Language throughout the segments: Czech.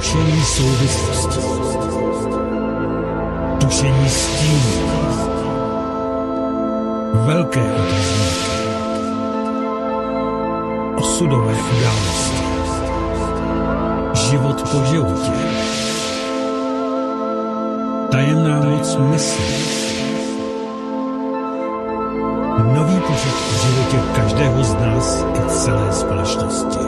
tušení souvislosti, tušení stínu, velké otazníky, osudové události, život po životě, tajemná moc mysli, nový pořad v životě každého z nás i celé společnosti.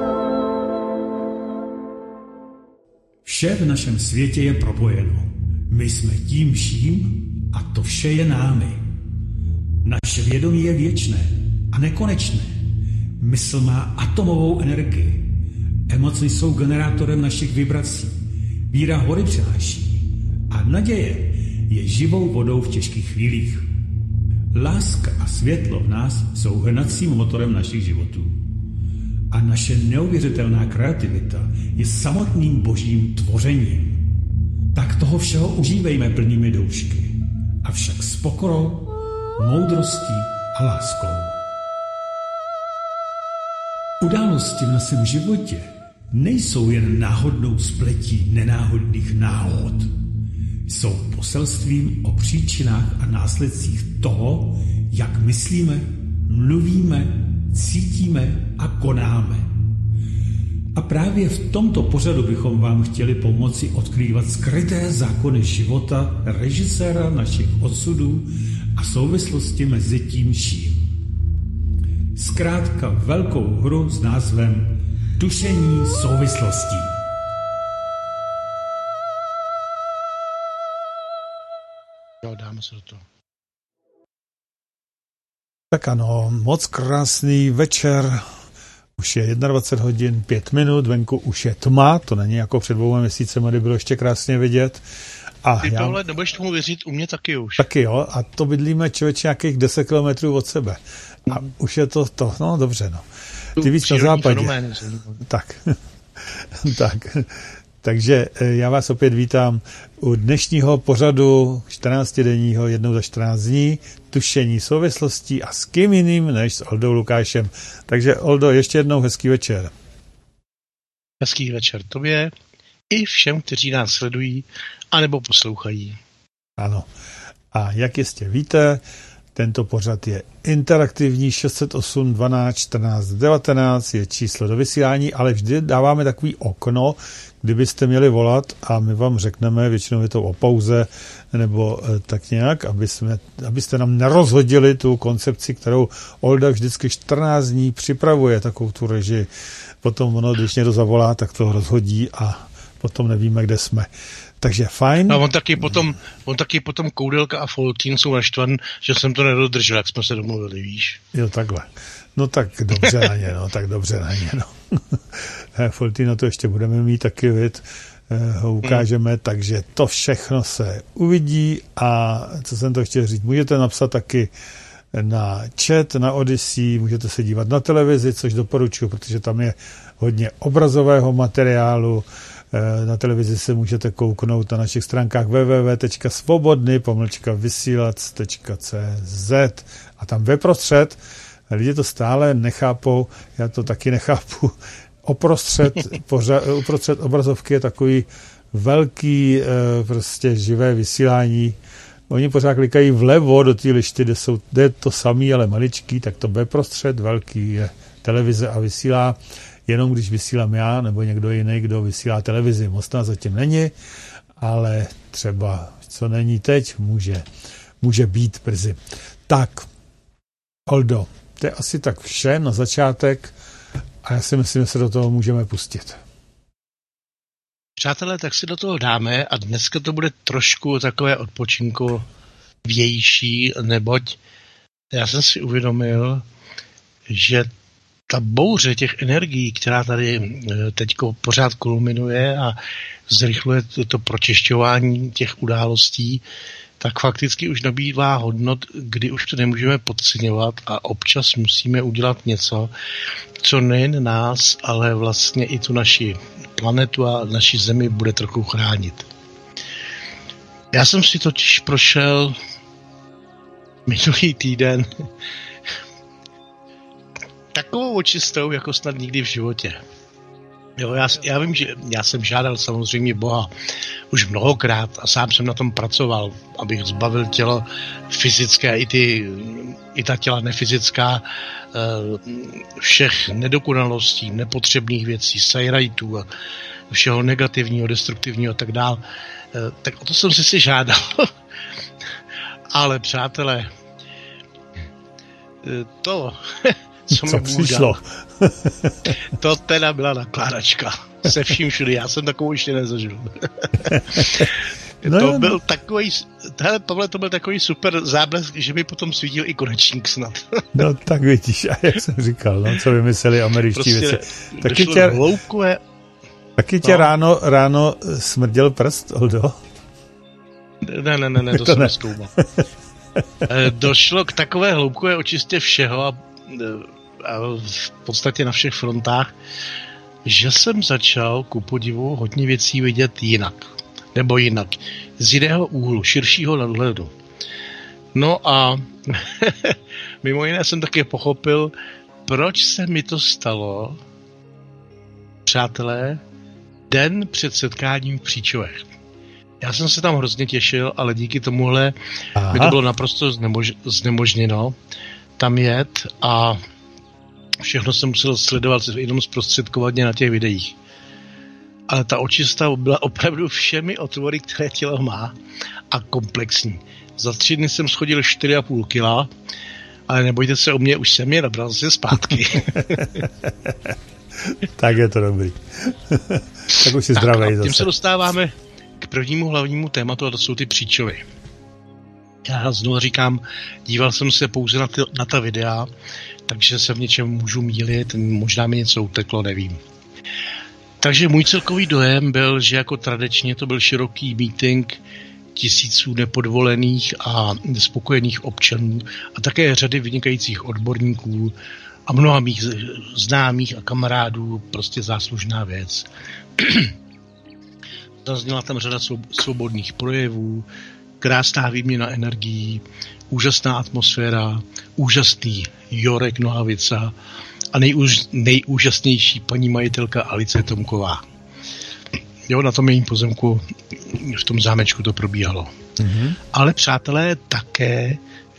Vše v našem světě je propojeno. My jsme tím vším a to vše je námi. Naše vědomí je věčné a nekonečné. Mysl má atomovou energii. Emoce jsou generátorem našich vibrací. Víra hory přináší a naděje je živou vodou v těžkých chvílích. Láska a světlo v nás jsou hnacím motorem našich životů. A naše neuvěřitelná kreativita je samotným božím tvořením. Tak toho všeho užívejme plnými doušky, avšak s pokorou, moudrostí a láskou. Události v našem životě nejsou jen náhodnou spletí nenáhodných náhod. Jsou poselstvím o příčinách a následcích toho, jak myslíme, mluvíme, cítíme a konáme. A právě v tomto pořadu bychom vám chtěli pomoci odkrývat skryté zákony života režiséra našich osudů a souvislosti mezi tím vším. Zkrátka velkou hru s názvem Tušení souvislostí. Jo, dáme se do toho. Tak ano, moc krásný večer. Už je 21 hodin 5 minut, venku už je tma, to není jako před 2 měsícemi, kdy bylo ještě krásně vidět. A ty tohle nebudeš tomu věřit, u mě taky už. Taky jo, a to bydlíme člověče nějakých 10 kilometrů od sebe. A už je to, no dobře, no. Ty víc na západě. Tak. Takže já vás opět vítám u dnešního pořadu 14denního, jednou za 14 dní, tušení souvislostí a s kým jiným než s Oldou Lukášem. Takže Oldo, ještě jednou hezký večer. Hezký večer tobě i všem, kteří nás sledují anebo poslouchají. Ano. A jak jistě víte, tento pořad je interaktivní, 608 12 14 19 je číslo do vysílání, ale vždy dáváme takový okno, kdybyste měli volat a my vám řekneme, většinou je to o pauze nebo tak nějak, abyste nám nerozhodili tu koncepci, kterou Olda vždycky 14 dní připravuje, takovou tu režii. Potom ono, když někdo zavolá, tak to rozhodí a potom nevíme, kde jsme. Takže fajn. A on taky potom Koudelka a Foltín jsou naštvan, že jsem to nedodržel, jak jsme se domluvili, víš. Jo, takhle. No tak dobře na ně, no. Foltína to ještě budeme mít taky, ho ukážeme, takže to všechno se uvidí a co jsem to chtěl říct, můžete napsat taky na chat, na Odyssey, můžete se dívat na televizi, což doporučuji, protože tam je hodně obrazového materiálu. Na televizi se můžete kouknout na našich stránkách www.svobodny-vysílac.cz a tam veprostřed, lidi to stále nechápou, já to taky nechápu, uprostřed obrazovky je takový velký prostě živé vysílání. Oni pořád klikají vlevo do té lišty, kde je to samý, ale maličký, tak to veprostřed velký je televize a vysílá jenom když vysílám já, nebo někdo jiný, kdo vysílá televizi. Moc nás zatím není, ale třeba, co není teď, může být brzy. Tak, Oldo, to je asi tak vše na začátek a já si myslím, že se do toho můžeme pustit. Přátelé, tak si do toho dáme a dneska to bude trošku takové odpočinku vější, neboť já jsem si uvědomil, že ta bouře těch energií, která tady teďko pořád kulminuje a zrychluje to pročišťování těch událostí, tak fakticky už nabývá hodnot, kdy už to nemůžeme podceňovat a občas musíme udělat něco, co nejen nás, ale vlastně i tu naši planetu a naši zemi bude trochu chránit. Já jsem si totiž prošel minulý týden takovou očistou, jako snad nikdy v životě. Jo, já vím, že já jsem žádal samozřejmě Boha už mnohokrát a sám jsem na tom pracoval, abych zbavil tělo fyzické i ta těla nefyzická všech nedokonalostí, nepotřebných věcí, sajrajtů a všeho negativního, destruktivního a tak dál. Tak o to jsem si žádal. Ale přátelé, to, co mi přišlo, to teda byla nakládačka. Se vším všude. Já jsem takovou ještě nezažil. To byl takový, Pavle, to byl takový super záblesk, že mi potom svítil i konečník snad. No tak vidíš, a jak jsem říkal, no, co vymysleli američtí věci. Taky tě ráno smrděl prst, Oldo? Ne, to jsem neskoumal. Došlo k takové hloubkové očistě všeho a v podstatě na všech frontách, že jsem začal ku podivu hodně věcí vidět jinak. Nebo jinak. Z jiného úhlu, širšího nadhledu. No a mimo jiné jsem také pochopil, proč se mi to stalo, přátelé, den před setkáním v Příčovech. Já jsem se tam hrozně těšil, ale díky tomuhle mi to bylo naprosto znemožněno tam jet a všechno jsem musel sledovat jenom zprostředkovaně na těch videích. Ale ta očista byla opravdu všemi otvory, které tělo má a komplexní. Za 3 dny jsem schodil 4,5 kila, ale nebojte se o mě, už jsem je nabral se zpátky. Tak je to dobrý. Tak už si zdravej zase. Tím se dostáváme k prvnímu hlavnímu tématu a to jsou ty Příčovy. Já znovu říkám, díval jsem se pouze na ta videa, takže se v něčem můžu mýlit, možná mi něco uteklo, nevím. Takže můj celkový dojem byl, že jako tradičně to byl široký meeting tisíců nepodvolených a nespokojených občanů a také řady vynikajících odborníků a mnoha mých známých a kamarádů, prostě záslužná věc. Zazněla tam řada svobodných projevů, krásná výměna energií, úžasná atmosféra, úžasný Jorek Nohavica a nejúžasnější paní majitelka Alice Tomková. Jo, na tom jejím pozemku v tom zámečku to probíhalo. Mm-hmm. Ale přátelé, také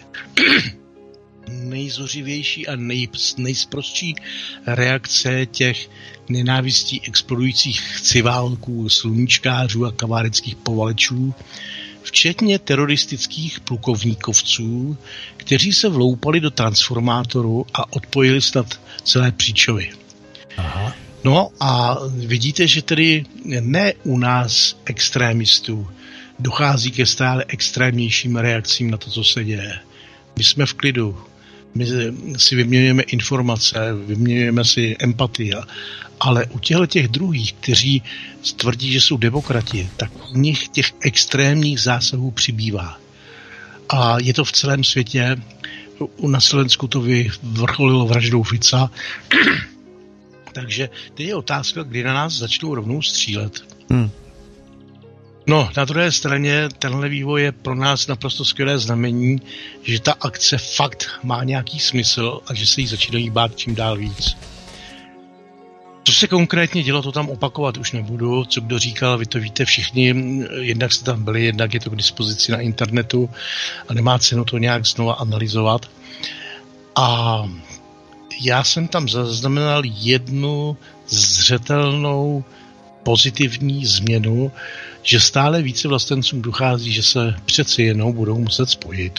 nejzořivější a nejsprostší reakce těch nenávistí explodujících chciválků, sluníčkářů a kaváreckých povalečů, včetně teroristických plukovníkovců, kteří se vloupali do transformátoru a odpojili snad celé Příčovy. Aha. No a vidíte, že tedy ne u nás extrémistů dochází ke stále extrémnějším reakcím na to, co se děje. My jsme v klidu, my si vyměňujeme informace, vyměňujeme si empatii, ale u těch druhých, kteří tvrdí, že jsou demokrati, tak u nich těch extrémních zásahů přibývá. A je to v celém světě. Na Slovensku to vyvrcholilo vraždou Fica. Takže teď je otázka, kdy na nás začnou rovnou střílet. No, na druhé straně tenhle vývoj je pro nás naprosto skvělé znamení, že ta akce fakt má nějaký smysl a že se jí začínají bát čím dál víc. Co se konkrétně dělo, to tam opakovat už nebudu. Co kdo říkal, vy to víte všichni, jednak jste tam byli, jednak je to k dispozici na internetu a nemá cenu to nějak znova analyzovat. A já jsem tam zaznamenal jednu zřetelnou pozitivní změnu, že stále více vlastencům dochází, že se přeci jenom budou muset spojit.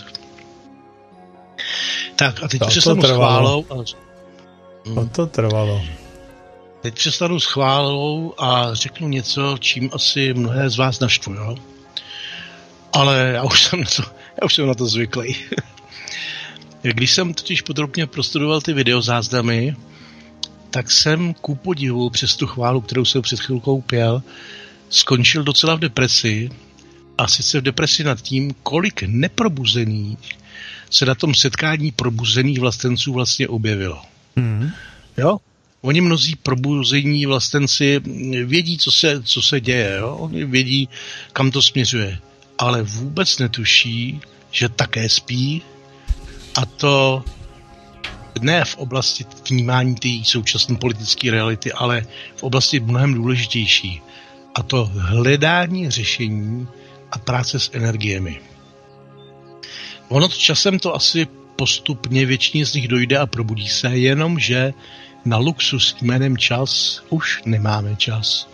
Tak a teď přestanu s chválou. To trvalo. Teď přestanu s chválou a řeknu něco, čím asi mnohé z vás naštvu, jo? Ale já už jsem na to zvyklý. Když jsem totiž podrobně prostudoval ty videozáznamy, tak jsem ku podivu přes tu chválu, kterou jsem před chvilkou pěl, skončil docela v depresi, a sice v depresi nad tím, kolik neprobuzených se na tom setkání probuzených vlastenců vlastně objevilo. Jo? Oni mnozí probuzení vlastenci vědí, co se děje, jo? Oni vědí, kam to směřuje, ale vůbec netuší, že také spí, a to ne v oblasti vnímání té současné politické reality, ale v oblasti mnohem důležitější. A to hledání řešení a práce s energiemi. Ono časem to asi postupně většině z nich dojde a probudí se, jenomže na luxus jménem čas už nemáme čas.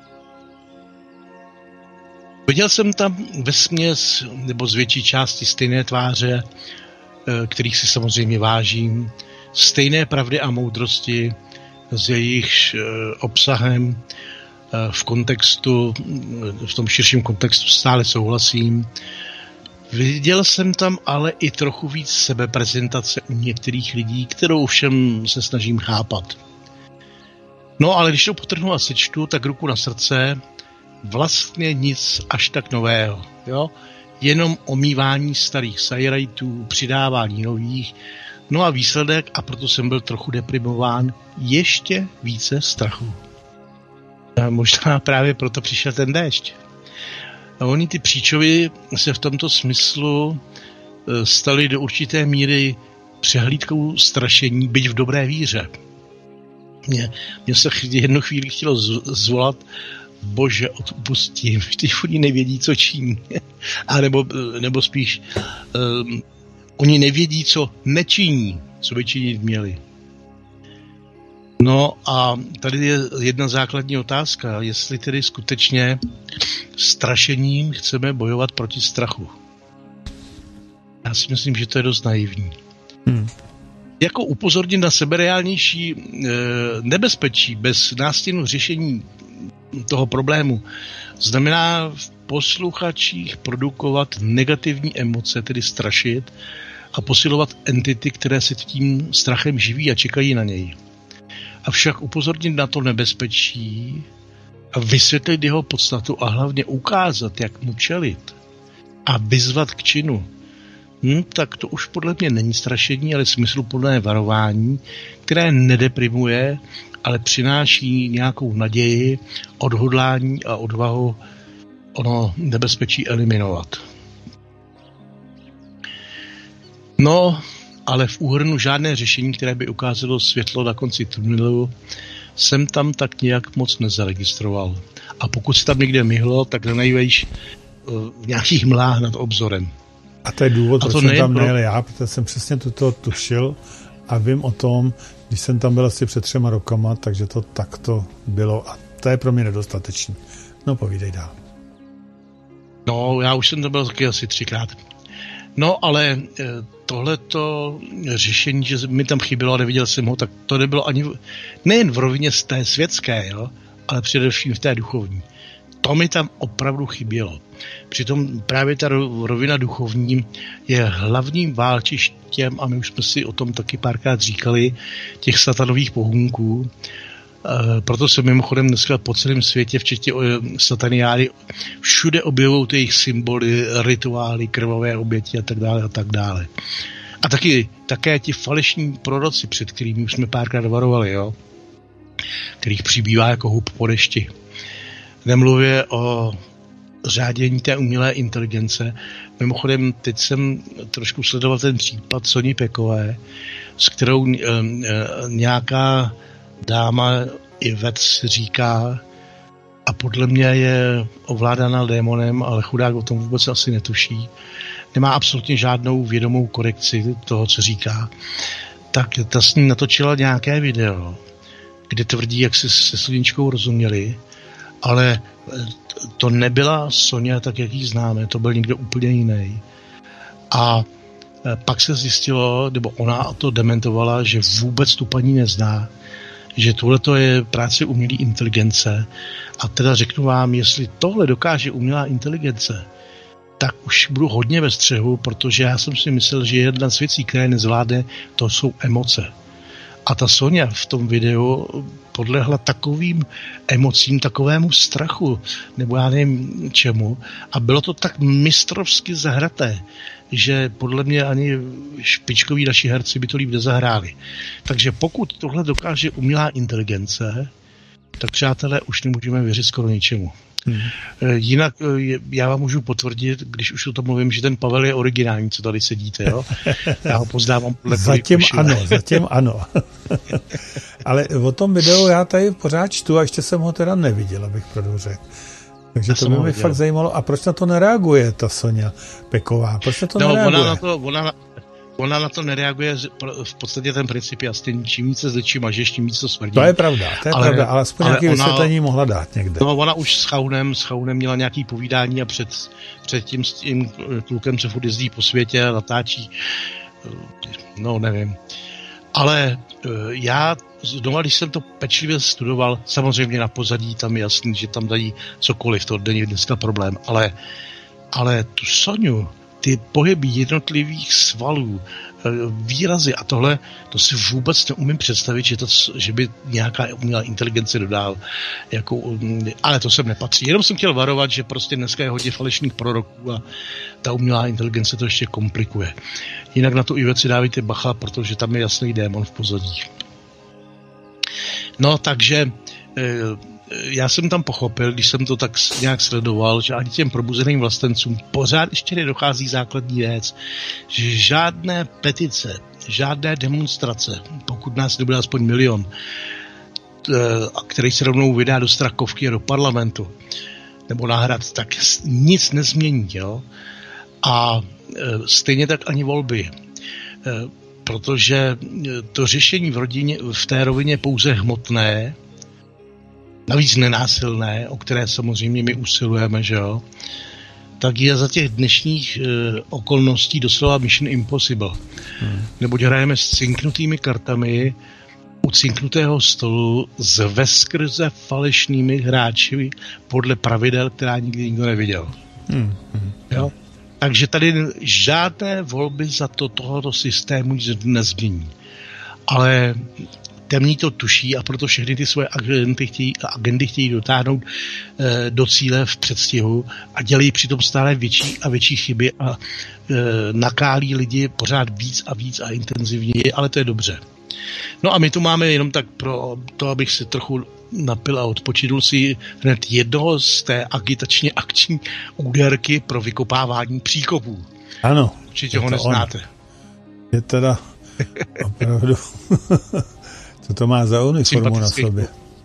Viděl jsem tam vesměs, nebo z větší části stejné tváře, kterých si samozřejmě vážím, stejné pravdy a moudrosti, s jejich obsahem v kontextu, v tom širším kontextu stále souhlasím. Viděl jsem tam ale i trochu víc sebeprezentace u některých lidí, kterou všem se snažím chápat. No ale když to potrhnu a sečtu, tak ruku na srdce, vlastně nic až tak nového. Jo? Jenom omývání starých sajrajtů, přidávání nových, no a výsledek, a proto jsem byl trochu deprimován, ještě více strachu. A možná právě proto přišel ten déšť. A oni ty příčovy se v tomto smyslu stali do určité míry přehlídkou strašení, byť v dobré víře. Mně se jednu chvíli chtělo zvolat: Bože, odpustím, teď oni nevědí, co činí. A nebo spíš, oni nevědí, co nečiní, co by činit měli. No a tady je jedna základní otázka, jestli tedy skutečně strašením chceme bojovat proti strachu. Já si myslím, že to je dost naivní. Jako upozornit na sebereálnější nebezpečí bez nástěnu řešení toho problému znamená v posluchačích produkovat negativní emoce, tedy strašit, a posilovat entity, které se tím strachem živí a čekají na něj. Avšak upozornit na to nebezpečí a vysvětlit jeho podstatu a hlavně ukázat, jak mu čelit a vyzvat k činu, tak to už podle mě není strašení, ale smysluplné varování, které nedeprimuje, ale přináší nějakou naději, odhodlání a odvahu ono nebezpečí eliminovat. No, ale v úhrnu žádné řešení, které by ukázalo světlo na konci tunelu, jsem tam tak nějak moc nezaregistroval. A pokud se tam někde myhlo, tak nejvíš v nějakých mlách nad obzorem. A to je důvod, proč jsem tam nejel já, protože jsem přesně tuto tušil a vím o tom, když jsem tam byl asi před 3 rokama, takže to takto bylo a to je pro mě nedostatečné. No, povídej dál. No, já už jsem to byl taky asi 3krát. No, ale tohleto řešení, že mi tam chybělo a neviděl jsem ho, tak to nebylo ani nejen v rovině z té světské, jo, ale především v té duchovní. To mi tam opravdu chybělo. Přitom právě ta rovina duchovní je hlavním válčištěm, a my už jsme si o tom taky párkrát říkali, těch satanových pohůnků. Proto se mimochodem dneska po celém světě, včetně sataniády, všude objevují ty jejich symboly, rituály, krvavé oběti a tak dále a tak dále. A také ti falešní proroci, před kterými už jsme párkrát varovali, jo? Kterých přibývá jako hub po dešti. Nemluvě o řádění té umělé inteligence. Mimochodem, teď jsem trošku sledoval ten případ Soni Pekové, s kterou nějaká dáma Yvette si říká, a podle mě je ovládaná démonem, ale chudák o tom vůbec asi netuší. Nemá absolutně žádnou vědomou korekci toho, co říká. Tak ta s ním natočila nějaké video, kde tvrdí, jak si se Sluníčkou rozuměli, ale to nebyla Sonia tak, jak ji známe, to byl někdo úplně jiný. A pak se zjistilo, nebo ona to dementovala, že vůbec tu paní nezná, že tohleto je práce umělé inteligence. A teda řeknu vám, jestli tohle dokáže umělá inteligence, tak už budu hodně ve střehu, protože já jsem si myslel, že jedna z věcí, které nezvládne, to jsou emoce. A ta Sonia v tom videu podlehla takovým emocím, takovému strachu, nebo já nevím čemu. A bylo to tak mistrovsky zahraté, že podle mě ani špičkoví naši herci by to líp nezahráli. Takže pokud tohle dokáže umělá inteligence, tak přátelé, už nemůžeme věřit skoro ničemu. Jinak já vám můžu potvrdit, když už o tom mluvím, že ten Pavel je originální, co tady sedíte, jo? Já ho poznávám podle Zatím ano. Ale o tom videu já tady pořád čtu a ještě jsem ho teda neviděl, abych pravdu řekl. Takže to by mě fakt zajímalo. A proč na to nereaguje ta Soňa Peková? Proč na to nereaguje? Ona na to nereaguje, v podstatě ten princip jasný, čím více zličí mažeš, tím víc to smrdí. To je pravda, ale aspoň nějaké vysvětlení mohla dát někde. No, ona už s Chaunem měla nějaký povídání a předtím s tím klukem se furt jezdí po světě a natáčí, no nevím. Ale já znova, když jsem to pečlivě studoval, samozřejmě na pozadí tam je jasný, že tam dají cokoliv, to není dneska problém, ale tu Soňu, ty pohyby jednotlivých svalů, výrazy a tohle, to si vůbec neumím představit, že by nějaká umělá inteligence dodal. Ale to sem nepatří. Jenom jsem chtěl varovat, že prostě dneska je hodně falešných proroků a ta umělá inteligence to ještě komplikuje. Jinak na to i věci dávajte bacha, protože tam je jasný démon v pozadí. No, takže já jsem tam pochopil, když jsem to tak nějak sledoval, že ani těm probuzeným vlastencům pořád ještě nedochází základní věc, že žádné petice, žádné demonstrace, pokud nás nebude aspoň 1 milion, který se rovnou vydá do Strakovky a do parlamentu, nebo na Hrad, tak nic nezmění, jo? A stejně tak ani volby. Protože to řešení v té rovině pouze hmotné, navíc nenásilné, o které samozřejmě my usilujeme, že jo, tak je za těch dnešních okolností doslova mission impossible. Neboť hrajeme s cinknutými kartami u cinknutého stolu s veskrze falešnými hráči podle pravidel, která nikdy nikdo neviděl. Jo? Takže tady žádné volby za tohoto systému nezmění. Ale temní to tuší a proto všechny ty svoje agendy chtějí dotáhnout do cíle v předstihu a dělají přitom stále větší a větší chyby a nakálí lidi pořád víc a víc a intenzivněji, ale to je dobře. No a my tu máme jenom tak pro to, abych si trochu napil a odpočinul si hned jednoho z té agitačně akční úderky pro vykopávání příkopů. Ano. Určitě ho neznáte. Je teda opravdu... Co to má za uniformu na sobě?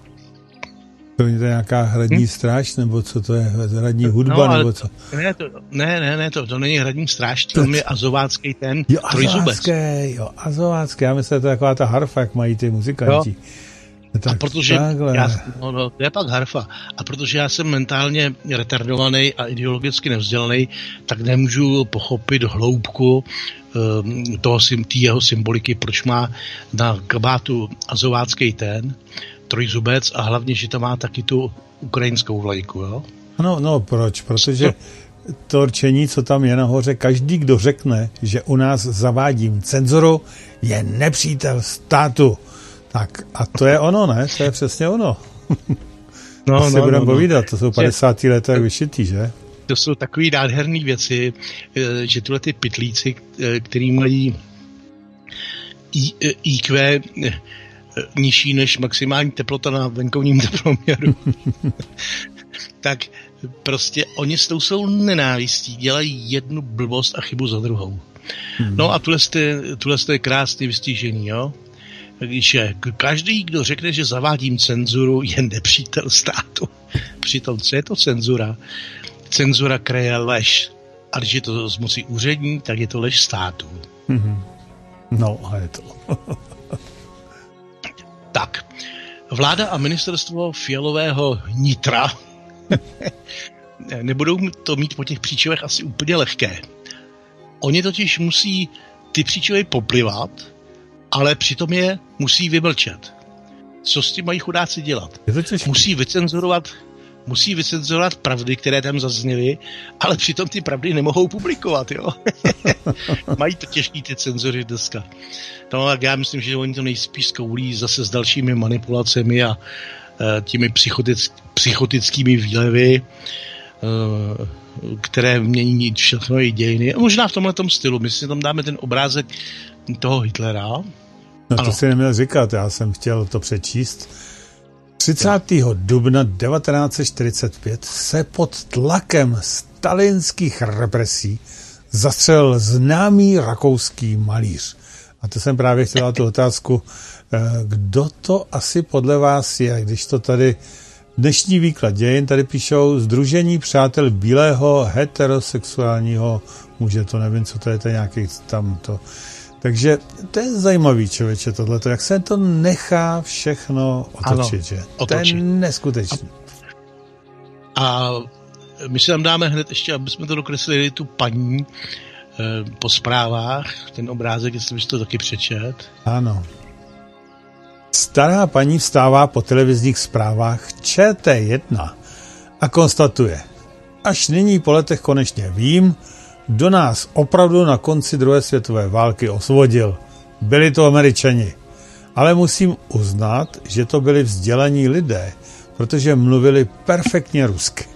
To je nějaká hradní stráž, nebo co to je? Hradní hudba, nebo co? Ne, to není hradní stráž, to je azovácký ten trojzubec. Jo, azovácký, já myslím, že to je taková ta harfa, jak mají ty muzikanti. Jo. Tak, a protože to je pak harfa. A protože já jsem mentálně retardovaný a ideologicky nevzdělaný, tak nemůžu pochopit hloubku té jeho symboliky, proč má na kabátu azovácký ten trojzubec a hlavně, že to má taky tu ukrajinskou vlajku, jo? No, proč? Protože to rčení, co tam je nahoře, každý, kdo řekne, že u nás zavádím cenzuru, je nepřítel státu. Tak a to je ono, ne? To je přesně ono. No, si budeme povídat, to jsou 50. let tak vyšitý, že? To jsou takové nádherné věci, že tyhle ty pytlíci, který mají IQ nižší než maximální teplota na venkovním teploměru, tak prostě oni s tou svou nenávistí dělají jednu blbost a chybu za druhou. No a tuhle je krásný vystížení, jo? Takže každý, kdo řekne, že zavádím cenzuru, je nepřítel státu. Přitom, co je to cenzura? Cenzura kreje lež. A když je to z moci úřední, tak je to lež státu. No, a je to. Tak. Vláda a ministerstvo Fialového nitra nebudou to mít po těch příčovech asi úplně lehké. Oni totiž musí ty příčovy poplivat, ale přitom je musí vymlčet. Co s tím mají chudáci dělat? Musí vycenzurovat pravdy, které tam zazněly, ale přitom ty pravdy nemohou publikovat, jo? Mají to těžký ty cenzory dneska. No tak já myslím, že oni to nejspíš zkoulí zase s dalšími manipulacemi a těmi psychotickými výlevy, které mění všechno i dějiny. A možná v tomhletom stylu. My si tam dáme ten obrázek toho Hitlera. No to si neměl říkat, já jsem chtěl to přečíst. 30. dubna 1945 se pod tlakem stalinských represí zastřelil známý rakouský malíř. A to jsem právě chtěl dát tu otázku, kdo to asi podle vás je, když to tady dnešní výklad dějin, tady píšou Sdružení přátel bílého heterosexuálního muže, to nevím, co to je, to je nějaký tam to. Takže to je zajímavý, člověče, tohleto, jak se to nechá všechno otočit, že? Otočit. To je neskutečný. A my si tam dáme hned ještě, aby jsme to dokreslili, tu paní po zprávách, ten obrázek, jestli bys to taky přečet. Ano. Stará paní vstává po televizních zprávách ČT1 a konstatuje, až nyní po letech konečně vím, kdo nás opravdu na konci druhé světové války osvobodil. Byli to Američani. Ale musím uznat, že to byli vzdělaní lidé, protože mluvili perfektně rusky.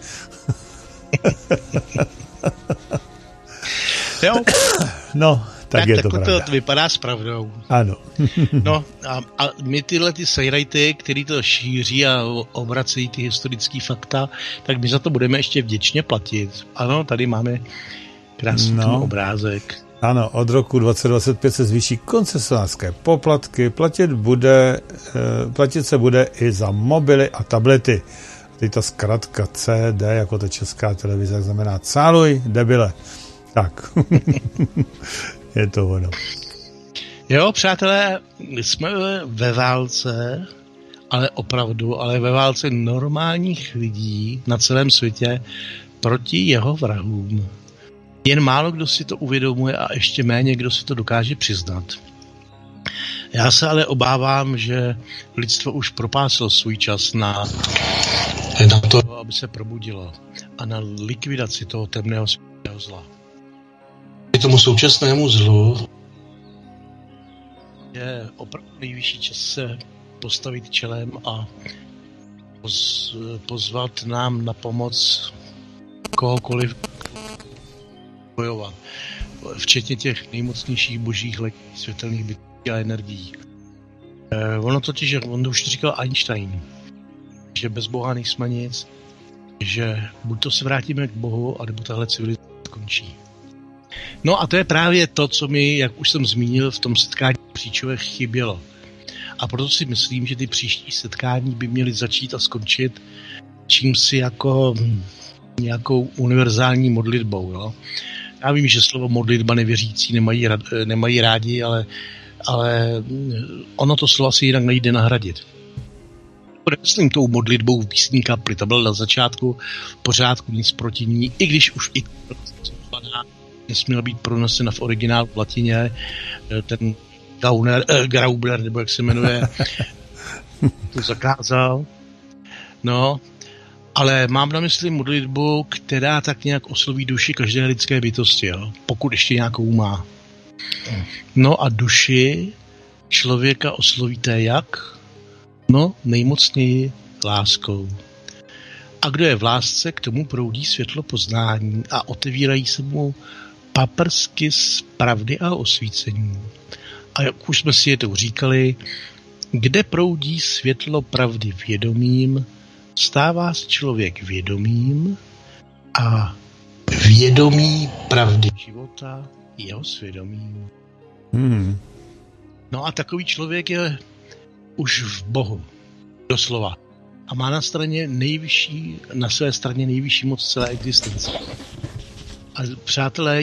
Jo. No, tak je to pravda. To vypadá s pravdou. Ano. No a my tyhle ty sejrajty, který to šíří a obracejí ty historické fakta, tak my za to budeme ještě vděčně platit. Ano, tady máme krásný obrázek. Ano, od roku 2025 se zvýší koncesionářské poplatky, platit se bude i za mobily a tablety. Teď ta zkratka CD, jako to Česká televize, znamená cáluj, debile. Tak, je to ono. Jo, přátelé, jsme ve válce, ale ve válce normálních lidí na celém světě proti jeho vrahům. Jen málo kdo si to uvědomuje a ještě méně kdo si to dokáže přiznat. Já se ale obávám, že lidstvo už propáslo svůj čas na to, aby se probudilo a na likvidaci toho temného světného zla. K tomu současnému zlu je opravdu nejvyšší čas se postavit čelem a pozvat nám na pomoc kohokoliv bojovat. Včetně těch nejmocnějších božích leků, světelných bytostí a energií. On už říkal Einstein, že bez Boha nejsme nic, že buď to se vrátíme k Bohu, anebo tahle civilizace skončí. No a to je právě to, co mi, jak už jsem zmínil, v tom setkání v Příčovech chybělo. A proto si myslím, že ty příští setkání by měly začít a skončit čímsi jako nějakou univerzální modlitbou. Jo? Já vím, že slovo modlitba nevěřící nemají rádi, ale ono to slovo asi jinak nejde nahradit. Myslím tou modlitbou v písní kapli, to bylo na začátku v pořádku, nic proti ní, i když už i nesměla být pronesena v originálu v latině, ten Graubner, nebo jak se jmenuje, to zakázal. No, ale mám na mysli modlitbu, která tak nějak osloví duši každé lidské bytosti, jo? Pokud ještě nějakou má. No a duši člověka oslovíte jak? No, nejmocněji láskou. A kdo je v lásce, k tomu proudí světlo poznání a otevírají se mu paprsky z pravdy a osvícení. A jak už jsme si je to říkali, kde proudí světlo pravdy vědomím, stává se člověk vědomým a vědomí pravdy života jeho svědomím. No a takový člověk je už v Bohu, doslova. A má na své straně nejvyšší moc celé existence. A přátelé,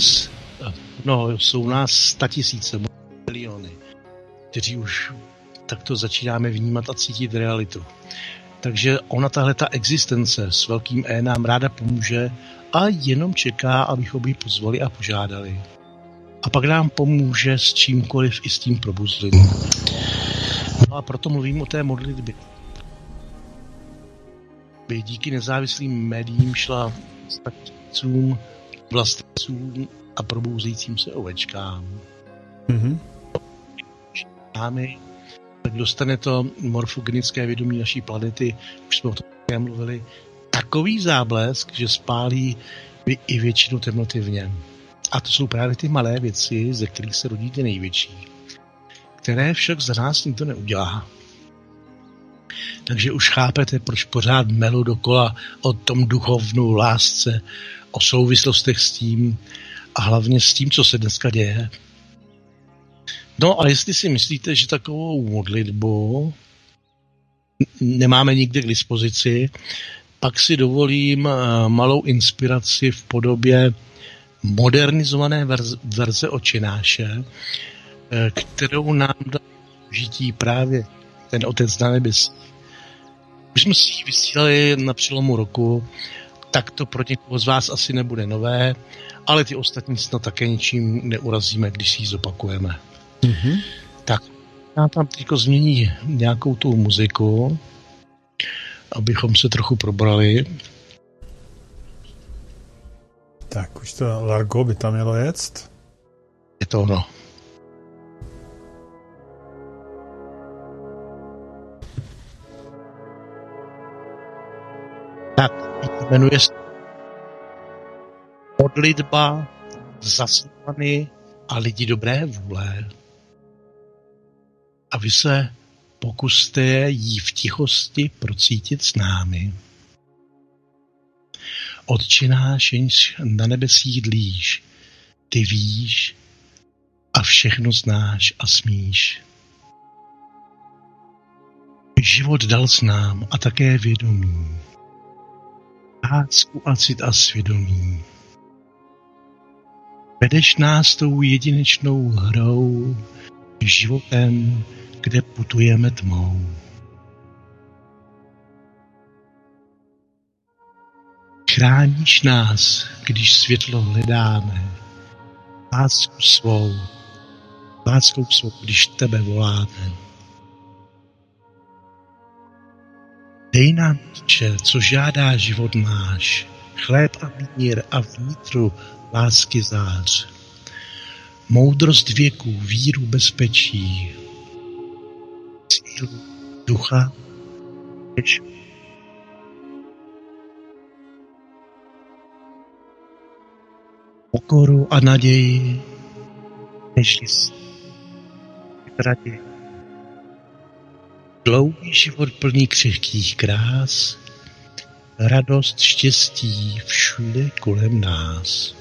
jsou nás 100 000, miliony, kteří už takto začínáme vnímat a cítit realitu. Takže ona tahleta existence s velkým E nám ráda pomůže a jenom čeká, abychom ji pozvali a požádali. A pak nám pomůže s čímkoliv i s tím probuzlením. No a proto mluvím o té modlitbě. Díky nezávislým médiím šla statisícům, vlastnicům a probouzejícím se ovečkám. Tak dostane to morfogenické vědomí naší planety, už jsme o tom mluvili, takový záblesk, že spálí i většinu temnoty v něm. A to jsou právě ty malé věci, ze kterých se rodí ty největší, které však za nás nikdo neudělá. Takže už chápete, proč pořád melu dokola o tom duchovnu, lásce, o souvislostech s tím a hlavně s tím, co se dneska děje. No a jestli si myslíte, že takovou modlitbu nemáme nikde k dispozici, pak si dovolím malou inspiraci v podobě modernizované verze Otčenáše, kterou nám dá žití právě ten Otec na nebesích. Už jsme si ji vysílali na přelomu roku, tak to pro někoho z vás asi nebude nové, ale ty ostatní snad také ničím neurazíme, když si ji zopakujeme. Mm-hmm. Tak já tam teďko změní nějakou tu muziku, abychom se trochu probrali. Tak už to Largo by tam mělo jet. Je to ono. Tak, jmenuje se Modlitba za Slovany a lidi dobré vůle. A vy se pokuste jí v tichosti procítit s námi. Otče náš, jenž na nebesích dlíš, ty víš a všechno znáš a smíš. Život dal s nám a také vědomí, lásku a cit a svědomí. Vedeš nás tou jedinečnou hrou, životem, kde putujeme tmou. Chráníš nás, když světlo hledáme, láskou svou, když tebe voláme. Dej nám, Otče, co žádá život náš, chléb a mír a vnitru lásky zář. Moudrost věků, víru, bezpečí, sílu ducha, pokoru a naději, nežli raději. Dlouhý život plný křehkých krás, radost, štěstí všude kolem nás.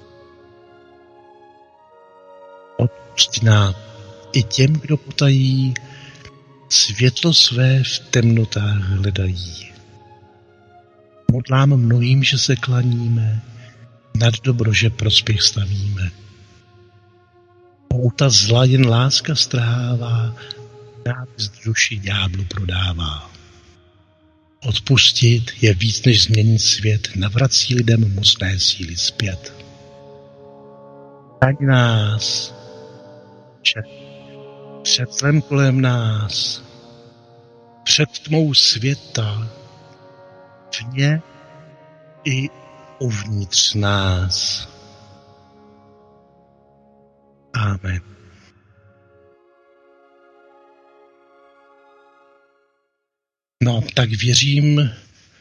Odpusť nám i těm, kdo potají, světlo své v temnotách hledají. Modlám mnohým, že se klaníme, nad dobro, že prospěch stavíme. Pouta zla jen láska strhává, z duši ďáblu prodává. Odpustit je víc než změnit svět, navrací lidem mocné síly zpět. Chraň nás před zlem kolem nás, před tmou světa, vně i uvnitř nás. Amen. No, tak věřím,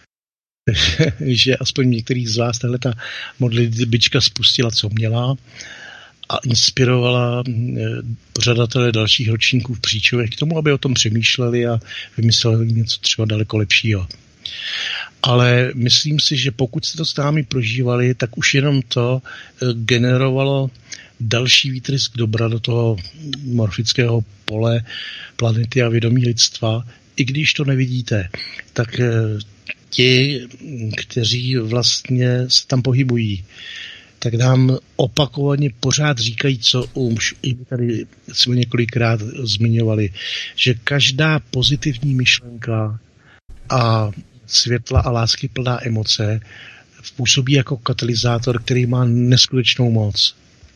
že aspoň některých z vás tahleta modlitbička spustila, co měla a inspirovala pořadatele dalších ročníků v Příčovech k tomu, aby o tom přemýšleli a vymysleli něco třeba daleko lepšího. Ale myslím si, že pokud jste to s námi prožívali, tak už jenom to generovalo další výtrysk dobra do toho morfického pole planety a vědomí lidstva. I když to nevidíte, tak ti, kteří vlastně se tam pohybují, tak nám opakovaně pořád říkají, co už i tady jsme několikrát zmiňovali, že každá pozitivní myšlenka a světla a lásky plná emoce působí jako katalyzátor, který má neskutečnou moc.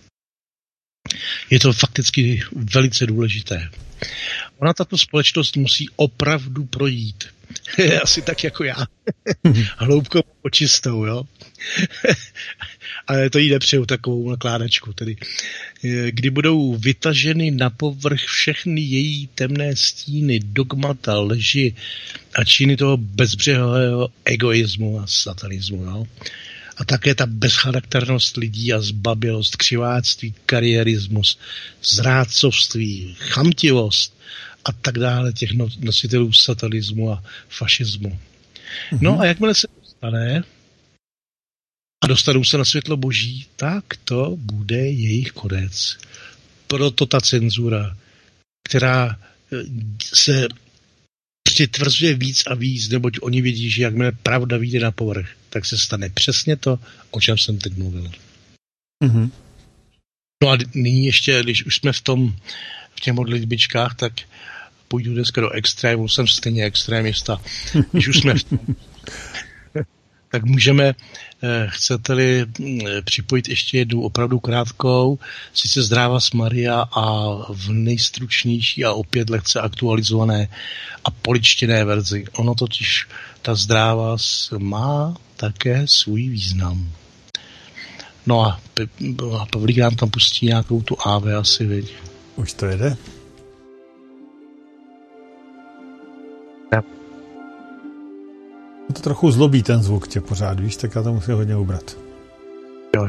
Je to fakticky velice důležité. Ona tato společnost musí opravdu projít. Asi tak jako já. Hloubkou očistou, jo. Ale to jí nepřeju takovou nakládačku. Tedy, kdy budou vytaženy na povrch všechny její temné stíny, dogmata, lži a činy toho bezbřehého egoismu a satanismu, jo. A také ta bezcharakternost lidí a zbabělost, křiváctví, kariérismus, zrádcovství, chamtivost a tak dále, těch nositelů satanismu a fašismu. No a jakmile se dostane a dostanou se na světlo boží, tak to bude jejich konec. Proto ta cenzura, která se přitvrzuje víc a víc, neboť oni vědí, že jakmile pravda vyjde na povrch, tak se stane přesně to, o čem jsem teď mluvil. Mm-hmm. No a nyní ještě, když už jsme v těch modlitbičkách, tak půjdu dneska do extrému, jsem stejně extrémista. Když už jsme v tom, tak můžeme, chcete-li připojit ještě jednu opravdu krátkou, sice Zdravas Maria a v nejstručnější a opět lehce aktualizované a poličtěné verzi. Ono totiž, ta Zdravas má také svůj význam. No a Pavlík nám tam pustí nějakou tu AV asi, viď? Už to jede? To trochu zlobí ten zvuk tě pořád, víš, tak já to musím hodně ubrat. Jo.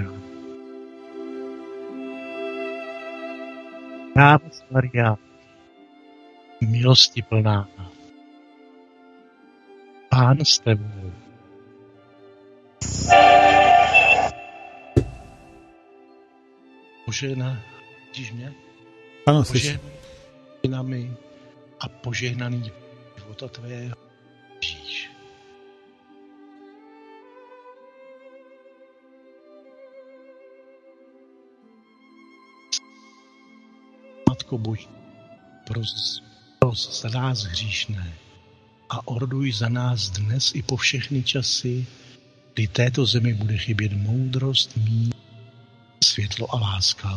Zdravas Maria, milosti plná, Pán s tebou. Požehná, vidíš mě? Ano, slyším. Požehnami a požehnaný života tvého Ježíš. Matko Boží, pros za nás hříšné a orduj za nás dnes i po všechny časy, kdy této zemi bude chybět moudrost, mír, světlo a láska.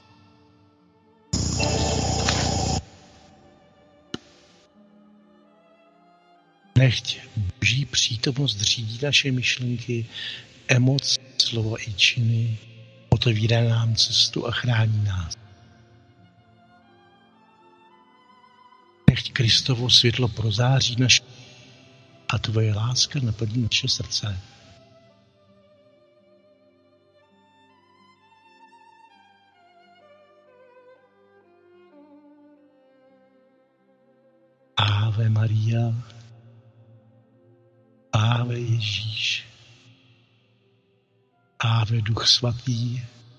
Nechť Boží přítomnost řídí naše myšlenky, emoce, slova i činy, otevírá nám cestu a chrání nás. Nechť Kristovo světlo prozáří naše a tvoje láska naplní naše srdce. Ave Maria, Ave Ježíš, Ave Duch Svatý,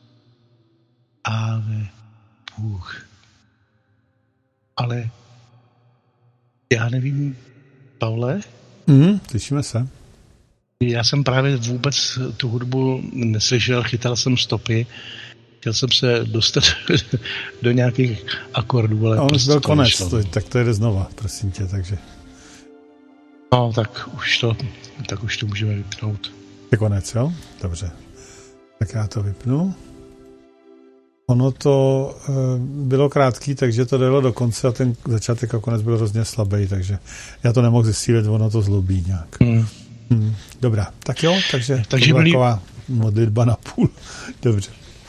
Ave Bůh. Ale já nevím, Pavle? Slyšíme se. Já jsem právě vůbec tu hudbu neslyšel, chytal jsem stopy, chtěl jsem se dostat do nějakých akordů, ale a on prostě byl konec, tak to jde znova, prosím tě, takže. No, tak už to můžeme vypnout. Je konec, jo? Dobře. Tak já to vypnu. Ono to bylo krátký, takže to dalo do konce a ten začátek a konec byl hrozně slabý, takže já to nemohl zesílit, ono to zlobí nějak. Dobrá, tak jo, takže to byla taková modlitba na půl. Dobře.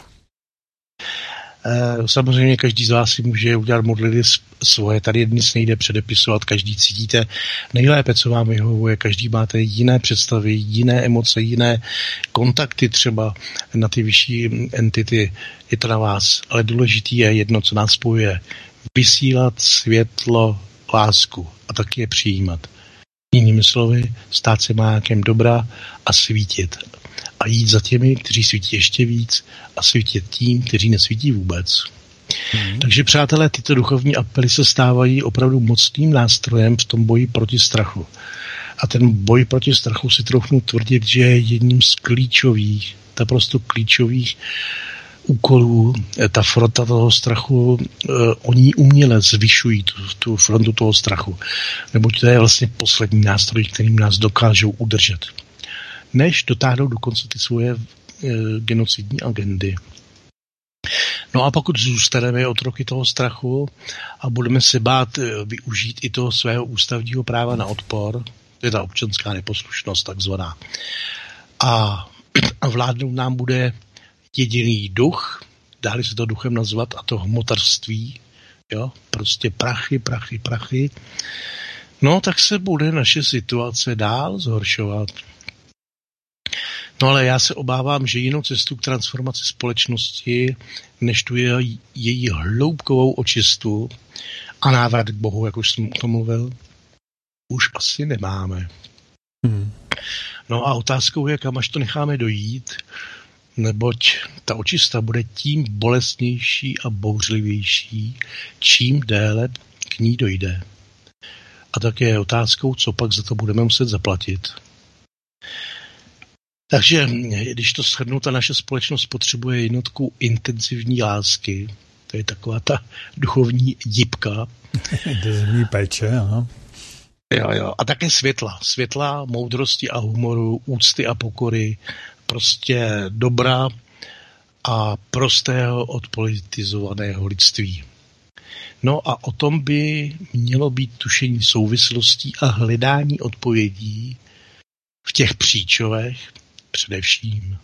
Samozřejmě každý z vás si může udělat modlitby svoje, tady nic nejde předepisovat, každý cítíte nejlépe, co vám vyhovuje, každý máte jiné představy, jiné emoce, jiné kontakty třeba na ty vyšší entity, je to na vás, ale důležitý je jedno, co nás spojuje, vysílat světlo, lásku a taky je přijímat. Jinými slovy, stát se mákem dobra a svítit. A jít za těmi, kteří svítí ještě víc a svítit tím, kteří nesvítí vůbec. Takže přátelé, tyto duchovní apely se stávají opravdu mocným nástrojem v tom boji proti strachu. A ten boj proti strachu si troufnu tvrdit, že je jedním z klíčových, naprosto klíčových úkolů. Ta fronta toho strachu, oni uměle zvyšují tu frontu toho strachu. Neboť to je vlastně poslední nástroj, kterým nás dokážou udržet, než dotáhnou do konce ty svoje genocidní agendy. No a pokud zůstaneme otroky toho strachu a budeme se bát využít i toho svého ústavního práva na odpor, to je ta občanská neposlušnost takzvaná, a vládnout nám bude jediný duch, dá-li se to duchem nazvat, a to hmotarství, jo, prostě prachy, no tak se bude naše situace dál zhoršovat. No ale já se obávám, že jinou cestu k transformaci společnosti, než tu je její hloubkovou očistu a návrat k Bohu, jak už jsem o tom mluvil, už asi nemáme. No a otázkou je, kam až to necháme dojít, neboť ta očista bude tím bolestnější a bouřlivější, čím déle k ní dojde. A tak je otázkou, co pak za to budeme muset zaplatit. Takže, když to shrnu, ta naše společnost potřebuje jednotku intenzivní lásky. To je taková ta duchovní jipka. Intenzivní péče, ano. Jo. A také světla. Světla, moudrosti a humoru, úcty a pokory, prostě dobra a prostého odpolitizovaného lidství. No a o tom by mělo být tušení souvislostí a hledání odpovědí v těch příčovech především.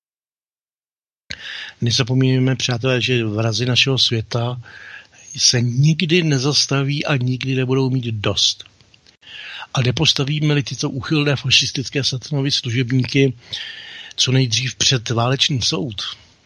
Nezapomínáme, přátelé, že vrazi našeho světa se nikdy nezastaví a nikdy nebudou mít dost. A nepostavíme-li tyto úchylné fašistické satanovy služebníky co nejdřív před válečný soud,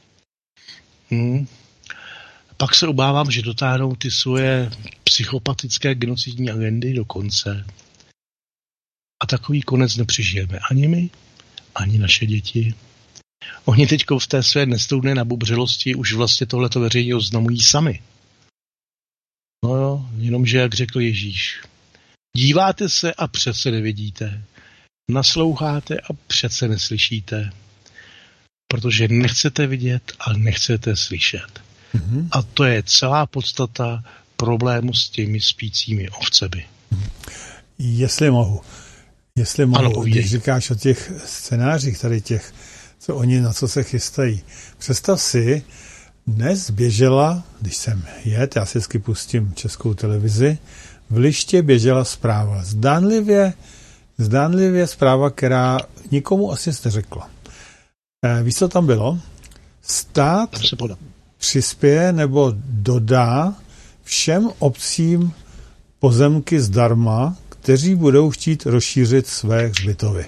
pak se obávám, že dotáhnou ty svoje psychopatické genocidní agendy do konce. A takový konec nepřežijeme ani my, ani naše děti. Oni teďko v té své nestoudné nabubřelosti už vlastně tohleto veřejně oznamují sami. No jo, jenomže, jak řekl Ježíš, díváte se a přece nevidíte. Nasloucháte a přece neslyšíte. Protože nechcete vidět a nechcete slyšet. A to je celá podstata problému s těmi spícími ovcemi. Jestli mohu, ano, když říkáš o těch scénářích, tady těch, co oni na co se chystají. Představ si, dnes běžela, když jsem jet, já si vždycky pustím Českou televizi, v liště běžela zpráva. Zdánlivě zpráva, která nikomu asi neřekla. Víš, co tam bylo? Stát přispěje nebo dodá všem obcím pozemky zdarma, kteří budou chtít rozšířit své hřbitovy.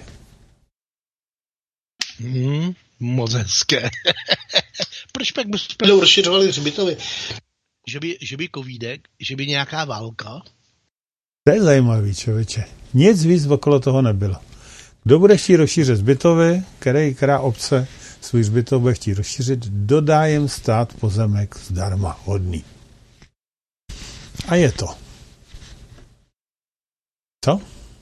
Moc hezké. Proč pak by rozšiřovali hřbitovy? Že by covidek, že by nějaká válka? To je zajímavý, člověče. Nic víc okolo toho nebylo. Kdo bude chtít rozšířit hřbitovy, která obce svůj hřbitov bude chtít rozšířit, dodá jim stát pozemek zdarma hodný. A je to. Co?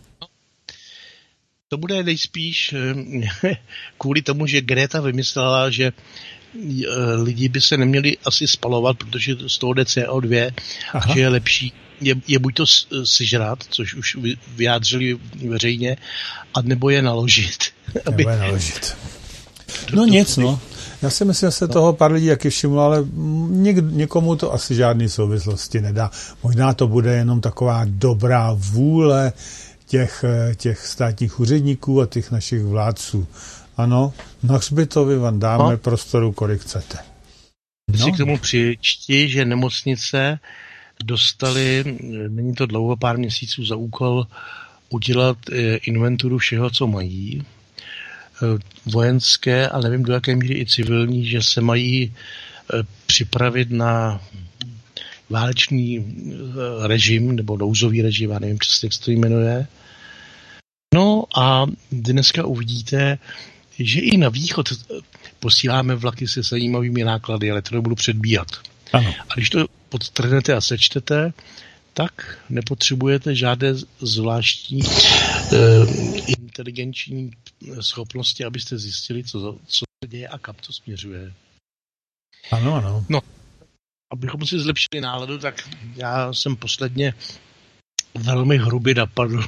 To bude nejspíš kvůli tomu, že Greta vymyslela, že lidi by se neměli asi spalovat, protože z toho jde CO2 a že je lepší je buď to sežrat, což už vyjádřili veřejně, a nebo je naložit. Nebo je naložit. No nic, no. Já si myslím, že se toho pár lidí taky všimlo, ale někomu to asi žádný souvislosti nedá. Možná to bude jenom taková dobrá vůle těch státních úředníků a těch našich vládců. Ano, na hřbitovi vám dáme prostoru, kolik chcete. Si k tomu přičti, že nemocnice dostali, není to dlouho, pár měsíců za úkol udělat inventuru všeho, co mají. Vojenské, ale nevím do jaké míry i civilní, že se mají připravit na válečný režim, nebo nouzový režim, já nevím přesně, jak se to jmenuje. No a dneska uvidíte, že i na východ posíláme vlaky se zajímavými náklady, ale to nebudu předbíhat. Ano. A když to podtrhnete a sečtete, tak nepotřebujete žádné zvláštní inteligenční schopnosti, abyste zjistili, co se děje a kam to směřuje. Ano, ano. No, abychom si zlepšili náladu, tak já jsem posledně velmi hrubě napadl.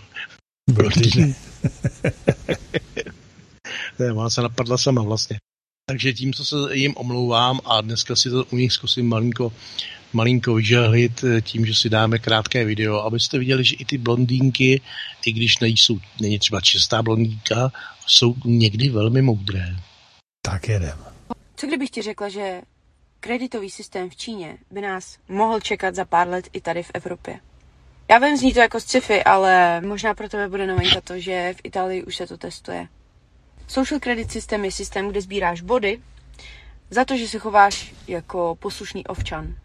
Ne, má se napadla sama vlastně. Takže tímto se jim omlouvám a dneska si to u nich zkusím malinko vyžehlit tím, že si dáme krátké video, abyste viděli, že i ty blondýnky, i když není třeba čistá blondýnka, jsou někdy velmi moudré. Tak jedem. Co kdybych ti řekla, že kreditový systém v Číně by nás mohl čekat za pár let i tady v Evropě? Já vím, zní to jako sci-fi, ale možná pro tebe bude novinka to, že v Itálii už se to testuje. Social credit systém je systém, kde sbíráš body za to, že se chováš jako poslušný ovčan.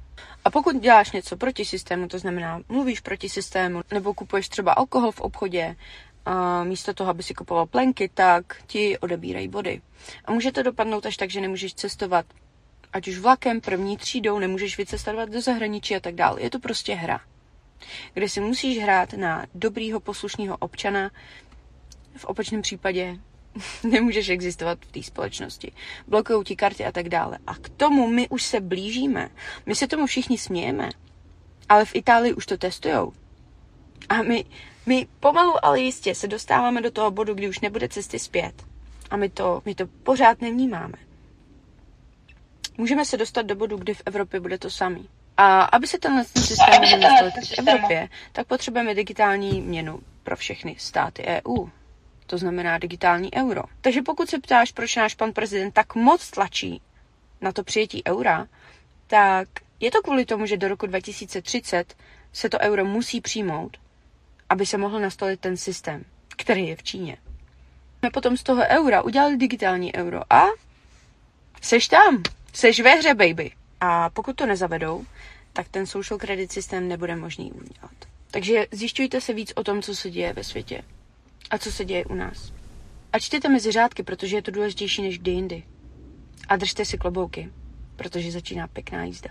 A pokud děláš něco proti systému, to znamená mluvíš proti systému, nebo kupuješ třeba alkohol v obchodě, a místo toho, aby si kupoval plenky, tak ti odebírají body. A může to dopadnout až tak, že nemůžeš cestovat ať už vlakem, první třídou, nemůžeš vycestovat do zahraničí a tak dále. Je to prostě hra, kde si musíš hrát na dobrýho, poslušného občana. V opačném případě nemůžeš existovat v té společnosti. Blokujou ti karty a tak dále. A k tomu my už se blížíme. My se tomu všichni smějeme. Ale v Itálii už to testujou. A my pomalu, ale jistě se dostáváme do toho bodu, kdy už nebude cesty zpět. A my to pořád nevnímáme. Můžeme se dostat do bodu, kdy v Evropě bude to samý. A aby se tenhle systém mohl nastavit v Evropě, tak potřebujeme digitální měnu pro všechny státy EU. To znamená digitální euro. Takže pokud se ptáš, proč náš pan prezident tak moc tlačí na to přijetí eura, tak je to kvůli tomu, že do roku 2030 se to euro musí přijmout, aby se mohl nastolit ten systém, který je v Číně. My potom z toho eura udělali digitální euro a seš tam, seš ve hře, baby. A pokud to nezavedou, tak ten social credit systém nebude možný udělat. Takže zjišťujte se víc o tom, co se děje ve světě a co se děje u nás. A čtěte mezi řádky, protože je to důležitější než kdy jindy. A držte si klobouky, protože začíná pěkná jízda.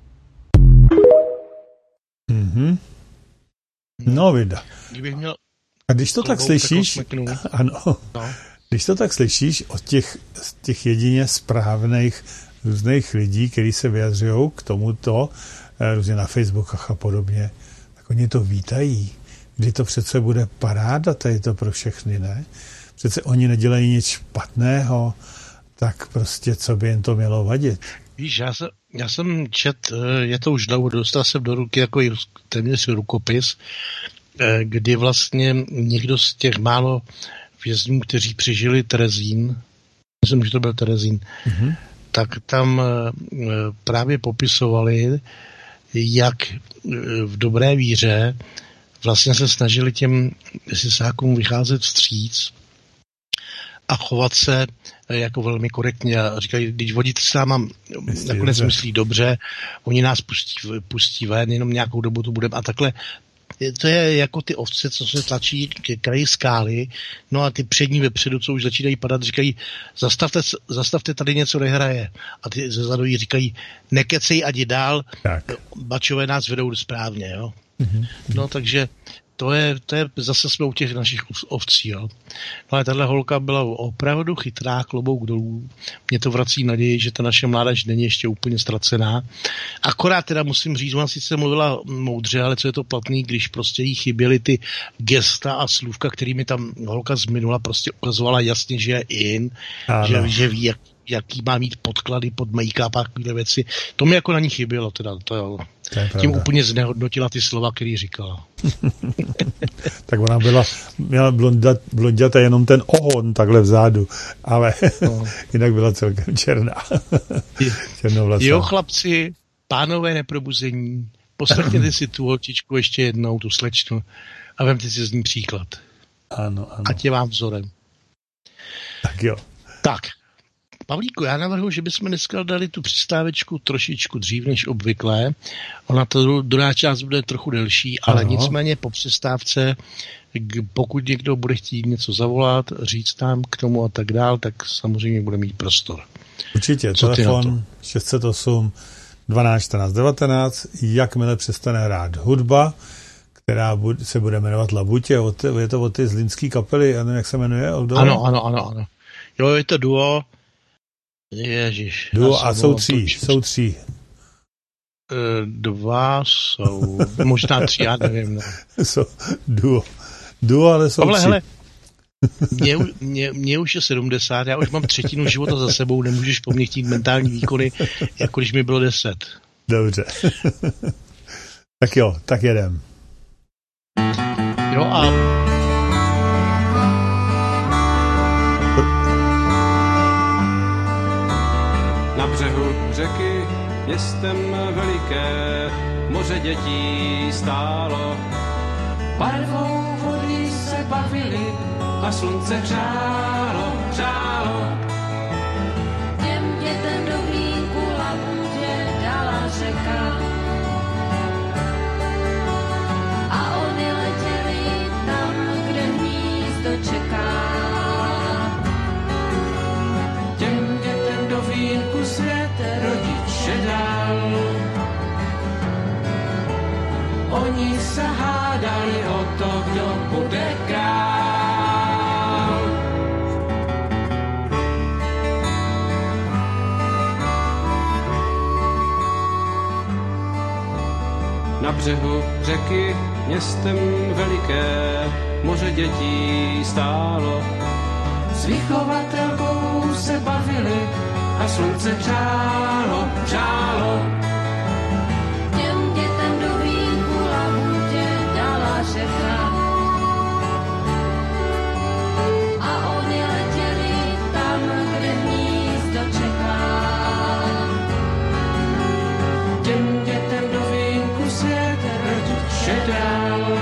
Mhm. No, vida. Kdybych měl A když to tak slyšíš, ano, no. Když to tak slyšíš od těch jedině správných různých lidí, kteří se vyjadřují k tomuto, různě na Facebookách a podobně, tak oni to vítají. Kdy to přece bude paráda, tady to pro všechny, ne? Přece oni nedělají nic špatného, tak prostě co by jim to mělo vadit? Víš, já jsem čet, je to už dlouho, dostal jsem do ruky jako téměř rukopis, kdy vlastně někdo z těch málo vězňů, kteří přežili Terezín, myslím, že to byl Terezín, tak tam právě popisovali, jak v dobré víře vlastně se snažili těm sisákům vycházet vstříc a chovat se jako velmi korektně. A říkají, když vodíte se nám nakonec myslí dobře, oni nás pustí ven, jenom nějakou dobu tu budeme a takhle. To je jako ty ovce, co se tlačí ke kraji skály, no a ty přední vepředu, co už začínají padat, říkají, zastavte, tady něco nehraje. A ty ze zadu jí říkají, nekecej, ať dál, tak. Bačové nás vedou správně, jo. No takže to je zase jsme u těch našich ovcí, jo. No ale tahle holka byla opravdu chytrá, klobouk dolů. Mě to vrací naději, že ta naše mládež není ještě úplně ztracená. Akorát teda musím říct, ona sice mluvila moudře, ale co je to platný, když prostě jí chyběly ty gesta a slůvka, kterými tam holka z minula prostě ukazovala jasně, že je in, že ví, jaký má mít podklady pod make-up a takové věci. To mi jako na ní chybělo, teda to tím úplně znehodnotila ty slova, který říkala. Tak ona měla blonděta jenom ten ohon takhle vzadu, ale jinak byla celkem černá. Černovlasá. Jo, chlapci, pánové neprobuzení, poslechněte si tu holčičku ještě jednou, tu slečnu, a vemte si z ní příklad. Ano. Ať je vám vzorem. Tak jo. Tak. Pavlíku, já navrhuji, že bychom dneska dali tu přestávečku trošičku dřív než obvyklé. Ona ta druhá část bude trochu delší, ale nicméně po přestávce, pokud někdo bude chtít něco zavolat, říct nám k tomu a tak dál, tak samozřejmě bude mít prostor. Určitě, co telefon 608 12 14 19, jakmile přestane hrát hudba, která se bude jmenovat Labutě, je to od ty zlínský kapely, já nevím, jak se jmenuje, Oldo? Ano. Jo, je to duo. Ježiš. Duo a jsou tři. Dva jsou, možná tři, já nevím. No. Duo, ale jsou Pavle, tři. Hele, mě už je 70, já už mám třetinu života za sebou, nemůžeš po mně chtít mentální výkony, jako když mi bylo 10. Dobře. Tak jo, tak jedem. Jo a na břehu řeky městem veliké moře dětí stálo. Barvou vody se bavili a slunce hřálo. Těm dětem do mlýnku Labutě dala řeka hádali o to, kdo bude král. Na břehu řeky městem veliké moře dětí stálo. S vychovatelkou se bavili a slunce přálo, přálo. Těm dětem do vínku labutě dala řeka. A oni letěli tam, kde hnízdo čeká. Těm dětem do vínku svět rodiče dal.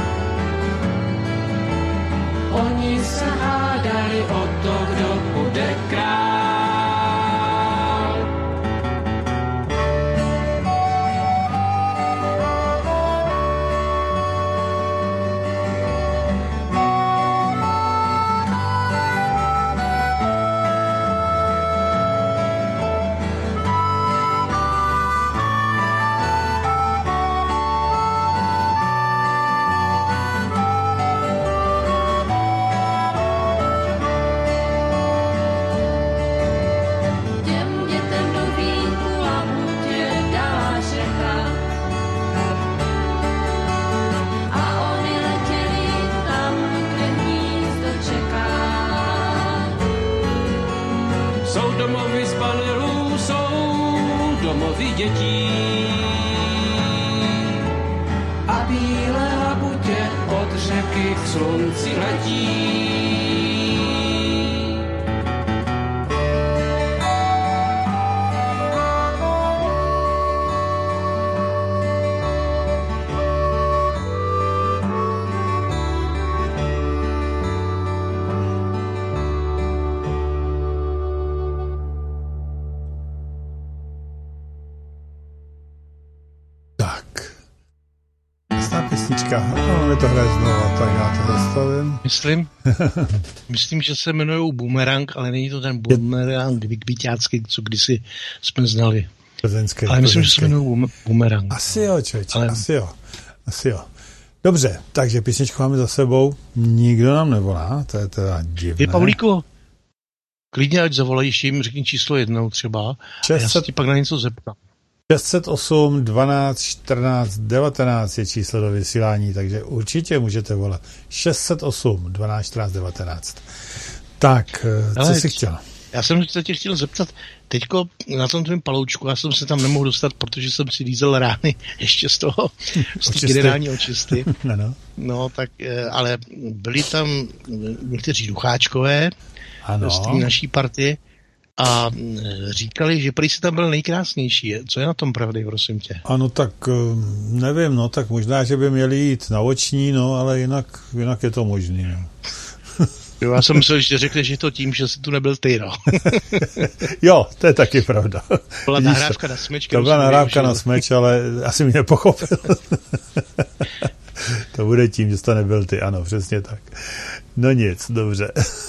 Oni se hádali o to, kdo bude král. Dětí a bílé labutě od řeky k slunci letí. No, to hraje znovu, tak já to zastavím. Myslím, že se jmenujou Boomerang, ale není to ten Boomerang vikviťácký, co kdysi jsme znali. Plzeňský, ale myslím, že se jmenují Boomerang. Asi jo, člověče, ale... asi jo. Dobře, takže písničku máme za sebou, nikdo nám nevolá, to je teda divné. Pavlíko, klidně ať zavolají, ještě jim řekni číslo 1 třeba, 600... a já se ti pak na něco zeptám. 608 12 14 19 je číslo do vysílání, takže určitě můžete volat. 608 12 14 19. Tak, co jsi chtěl? Já jsem se tě chtěl zeptat, teďko na tom tvém paloučku, já jsem se tam nemohl dostat, protože jsem si lízel rány ještě z toho, z té generální očisty. No, tak, ale byli tam někteří ducháčkové z té naší partie, a říkali, že prý si tam byl nejkrásnější. Co je na tom pravdy, prosím tě? Ano, tak nevím, no, tak možná, že by měli jít na oční, no, ale jinak je to možný, no. Jo, já jsem myslel, že řekneš, že to tím, že jsi tu nebyl ty, no. Jo, to je taky pravda. Byla nahrávka na smeč. To byla nahrávka na smeč, ale asi mi nepochopil. To bude tím, že jsi to nebyl ty, ano, přesně tak. No nic, dobře.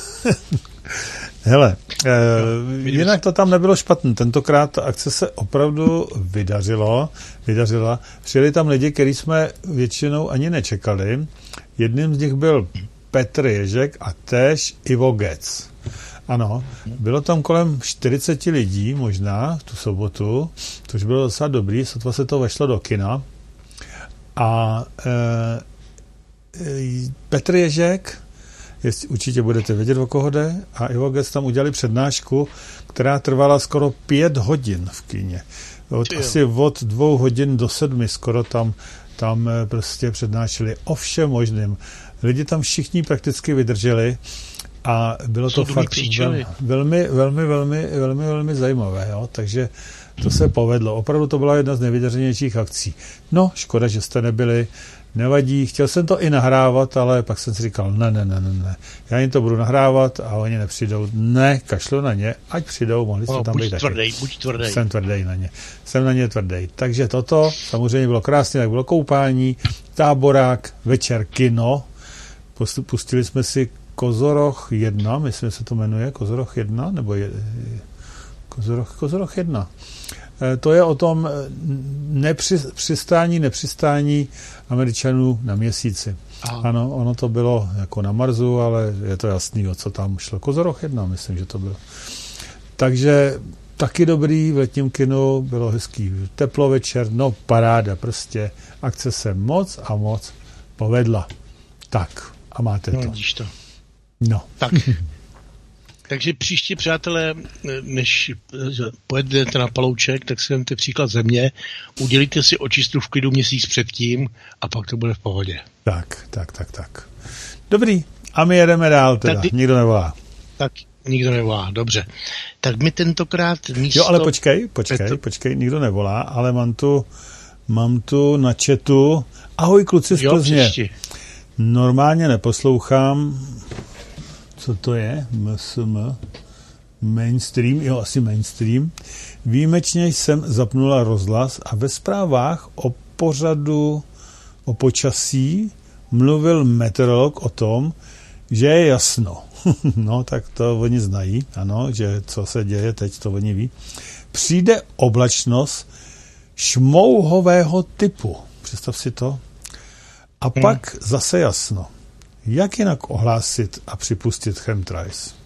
Hele, jinak to tam nebylo špatné. Tentokrát ta akce se opravdu vydařila. Přijeli tam lidi, který jsme většinou ani nečekali. Jedním z nich byl Petr Ježek a též Ivo Gec. Ano, bylo tam kolem 40 lidí možná tu sobotu, což bylo docela dobrý, sotva se to vešlo do kina. A Petr Ježek, určitě budete vědět, o koho jde, a Ivo Gec tam udělali přednášku, která trvala skoro 5 hodin v kině. Asi od 2 hodin do 7 skoro tam prostě přednášeli o všem možným. Lidi tam všichni prakticky vydrželi a bylo to fakt velmi zajímavé, jo? Takže to se povedlo. Opravdu to byla jedna z nejvydařenějších akcí. No, škoda, že jste nebyli. Nevadí, chtěl jsem to i nahrávat, ale pak jsem si říkal, ne. Já jim to budu nahrávat a oni nepřijdou. Ne, kašlu na ně, ať přijdou, mohli jste tam být taky. Buď tvrdý. Jsem tvrdý na ně. Jsem na ně tvrdý. Takže toto samozřejmě bylo krásné, tak bylo koupání, táborák, večer kino. Pustili jsme si Kozoroch 1, myslím, že se to jmenuje Kozoroch 1, nebo Kozoroch 1. To je o tom nepřistání Američanů na Měsíci. Aha. Ano, ono to bylo jako na Marsu, ale je to jasný, o co tam šlo. Kozoroch 1, myslím, že to bylo. Takže taky dobrý v letním kinu, bylo hezký teplo večer, no paráda, prostě akce se moc a moc povedla. Tak, a máte to. Vidíš to. No. Tak. Takže příště, přátelé, než pojedete na Palouček, tak si vemte příklad země, udělíte si očistu v klidu měsíc předtím a pak to bude v pohodě. Tak. Dobrý, a my jedeme dál teda, nikdo nevolá. Tak, nikdo nevolá, dobře. Tak my tentokrát místo... Jo, ale počkej, nikdo nevolá, ale mám tu na chatu, ahoj kluci z Plzně. Normálně neposlouchám, co to je, MSM, mainstream, jo, asi mainstream. Výjimečně jsem zapnula rozhlas a ve zprávách o pořadu o počasí mluvil meteorolog o tom, že je jasno. No, tak to oni znají, ano, že co se děje, teď to oni ví. Přijde oblačnost šmouhového typu. Představ si to. A pak zase jasno. Jak jinak ohlásit a připustit chemtrails?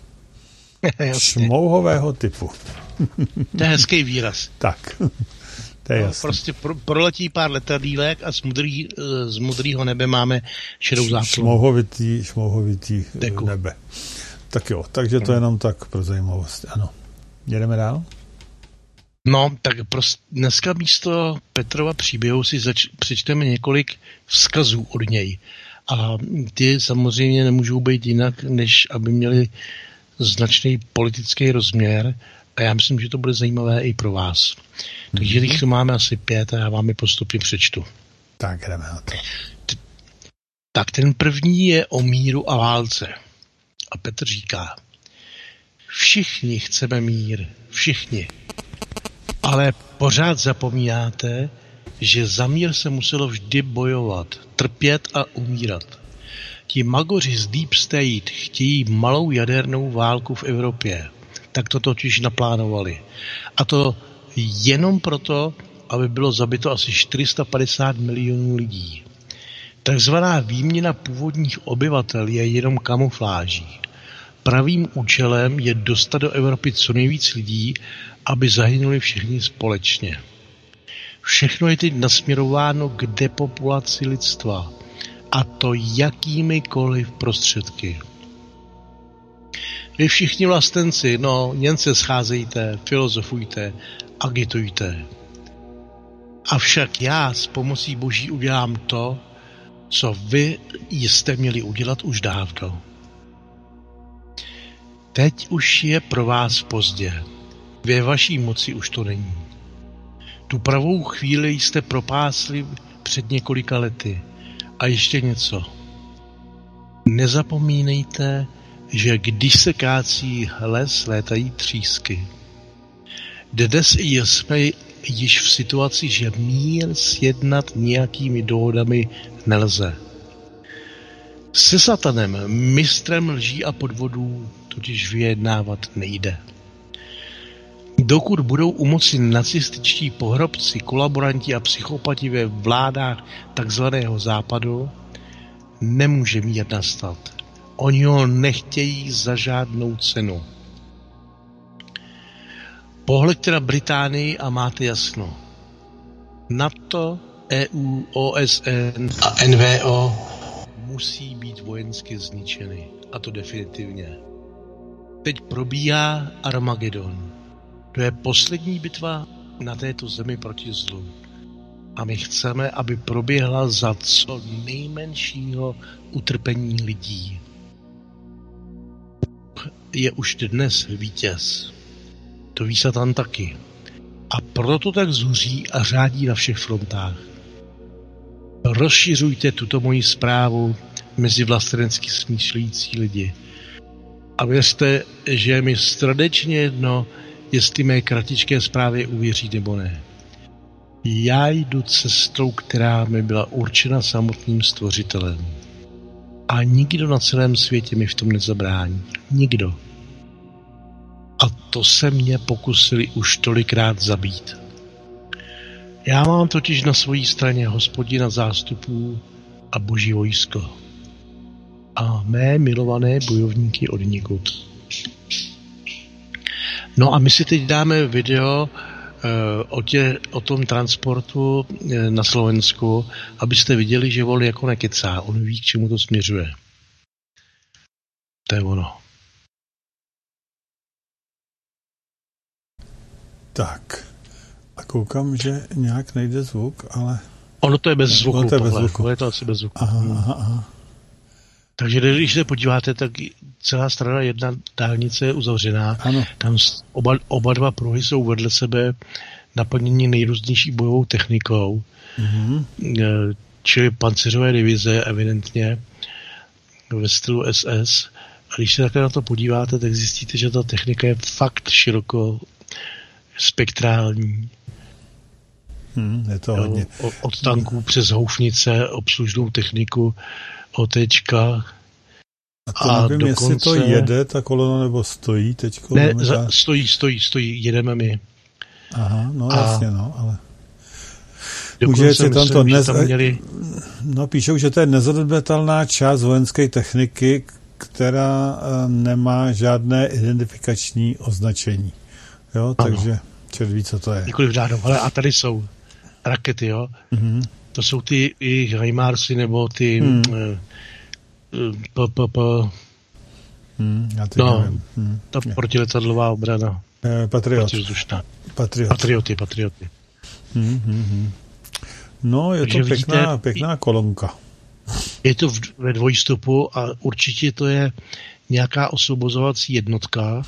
Šmouhového typu. To je hezký výraz. Tak, to je jasný. Prostě proletí pár letadýlek a z modrýho nebe máme šedou záplonu. Šmouhovitý nebe. Tak jo, takže to jenom tak pro zajímavost. Ano. Jedeme dál? No, tak dneska místo Petrova příběhu si přečteme několik vzkazů od něj. A ty samozřejmě nemůžou být jinak, než aby měli značný politický rozměr. A já myslím, že to bude zajímavé i pro vás. Takže jich tu máme asi 5 a já vám je postupně přečtu. Tak jdeme na to. Tak ten první je o míru a válce. A Petr říká: všichni chceme mír, všichni. Ale pořád zapomínáte, že za mír se muselo vždy bojovat, trpět a umírat. Ti magoři z Deep State chtějí malou jadernou válku v Evropě. Tak to totiž naplánovali. A to jenom proto, aby bylo zabito asi 450 milionů lidí. Takzvaná výměna původních obyvatel je jenom kamufláží. Pravým účelem je dostat do Evropy co nejvíc lidí, aby zahynuli všichni společně. Všechno je teď nasměrováno k depopulaci lidstva, a to jakýmikoliv prostředky. Vy všichni vlastenci, jen se scházejte, filozofujte, agitujte. Avšak já s pomocí Boží udělám to, co vy jste měli udělat už dávno. Teď už je pro vás pozdě. Ve vaší moci už to není. Tu pravou chvíli jste propásli před několika lety. A ještě něco. Nezapomínejte, že když se kácí les, létají třísky. Dnes jsme již v situaci, že mír sjednat nějakými dohodami nelze. Se satanem, mistrem lží a podvodů, totiž vyjednávat nejde. Dokud budou u moci nacističtí pohrobci, kolaboranti a psychopati ve vládách takzvaného západu, nemůže mír nastat. Oni ho nechtějí za žádnou cenu. Pohleďte na Británii a máte jasno. NATO, EU, OSN a NVO musí být vojensky zničeny. A to definitivně. Teď probíhá Armagedon. To je poslední bitva na této zemi proti zlu. A my chceme, aby proběhla za co nejmenšího utrpení lidí. Je už dnes vítěz. To ví Satan taky. A proto tak zuří a řádí na všech frontách. Rozšiřujte tuto moji zprávu mezi vlastenensky smýšlející lidi. A věřte, že je mi srdečně jedno, jestli mé kratičké zprávě uvěří nebo ne. Já jdu cestou, která mi byla určena samotným stvořitelem. A nikdo na celém světě mi v tom nezabrání. Nikdo. A to se mě pokusili už tolikrát zabít. Já mám totiž na své straně Hospodina zástupů a boží vojsko. A mé milované bojovníky odnikud. No a my si teď dáme video o tom transportu na Slovensku, abyste viděli, že on jako nekecá. On ví, k čemu to směřuje. To je ono. Tak. A koukám, že nějak nejde zvuk, ale... Ono to je bez zvuku. Ono to je bez zvuku. Je to asi bez zvuku. Aha. Takže když se podíváte, tak celá strana jedna dálnice je uzavřená. Ano. Tam oba dva pruhy jsou vedle sebe naplnění nejrůznější bojovou technikou. Mm-hmm. Čili pancéřové divize evidentně ve stylu SS. A když se takhle na to podíváte, tak zjistíte, že ta technika je fakt široko spektrální. Je to hodně. Od tanků přes houfnice, obslužnou techniku, OTčka. A to nevím, dokonce... jestli to jede, ta kolona, nebo stojí teďko? Ne, stojí, jedeme my. Aha, no jasně, no, ale... Dokonce No, píšou, že to je nezanedbatelná část vojenské techniky, která nemá žádné identifikační označení. Jo, takže člověk ví, co to je. Nikoliv žádnou, ale a tady jsou rakety, jo. Mm-hmm. To jsou ty HIMARSy nebo ty já teď nevím. Ta protiletadlová obrana. Patrioty. Patrioty. No, je takže to pěkná kolonka. Je to ve dvojstupu a určitě to je nějaká osvobozovací jednotka,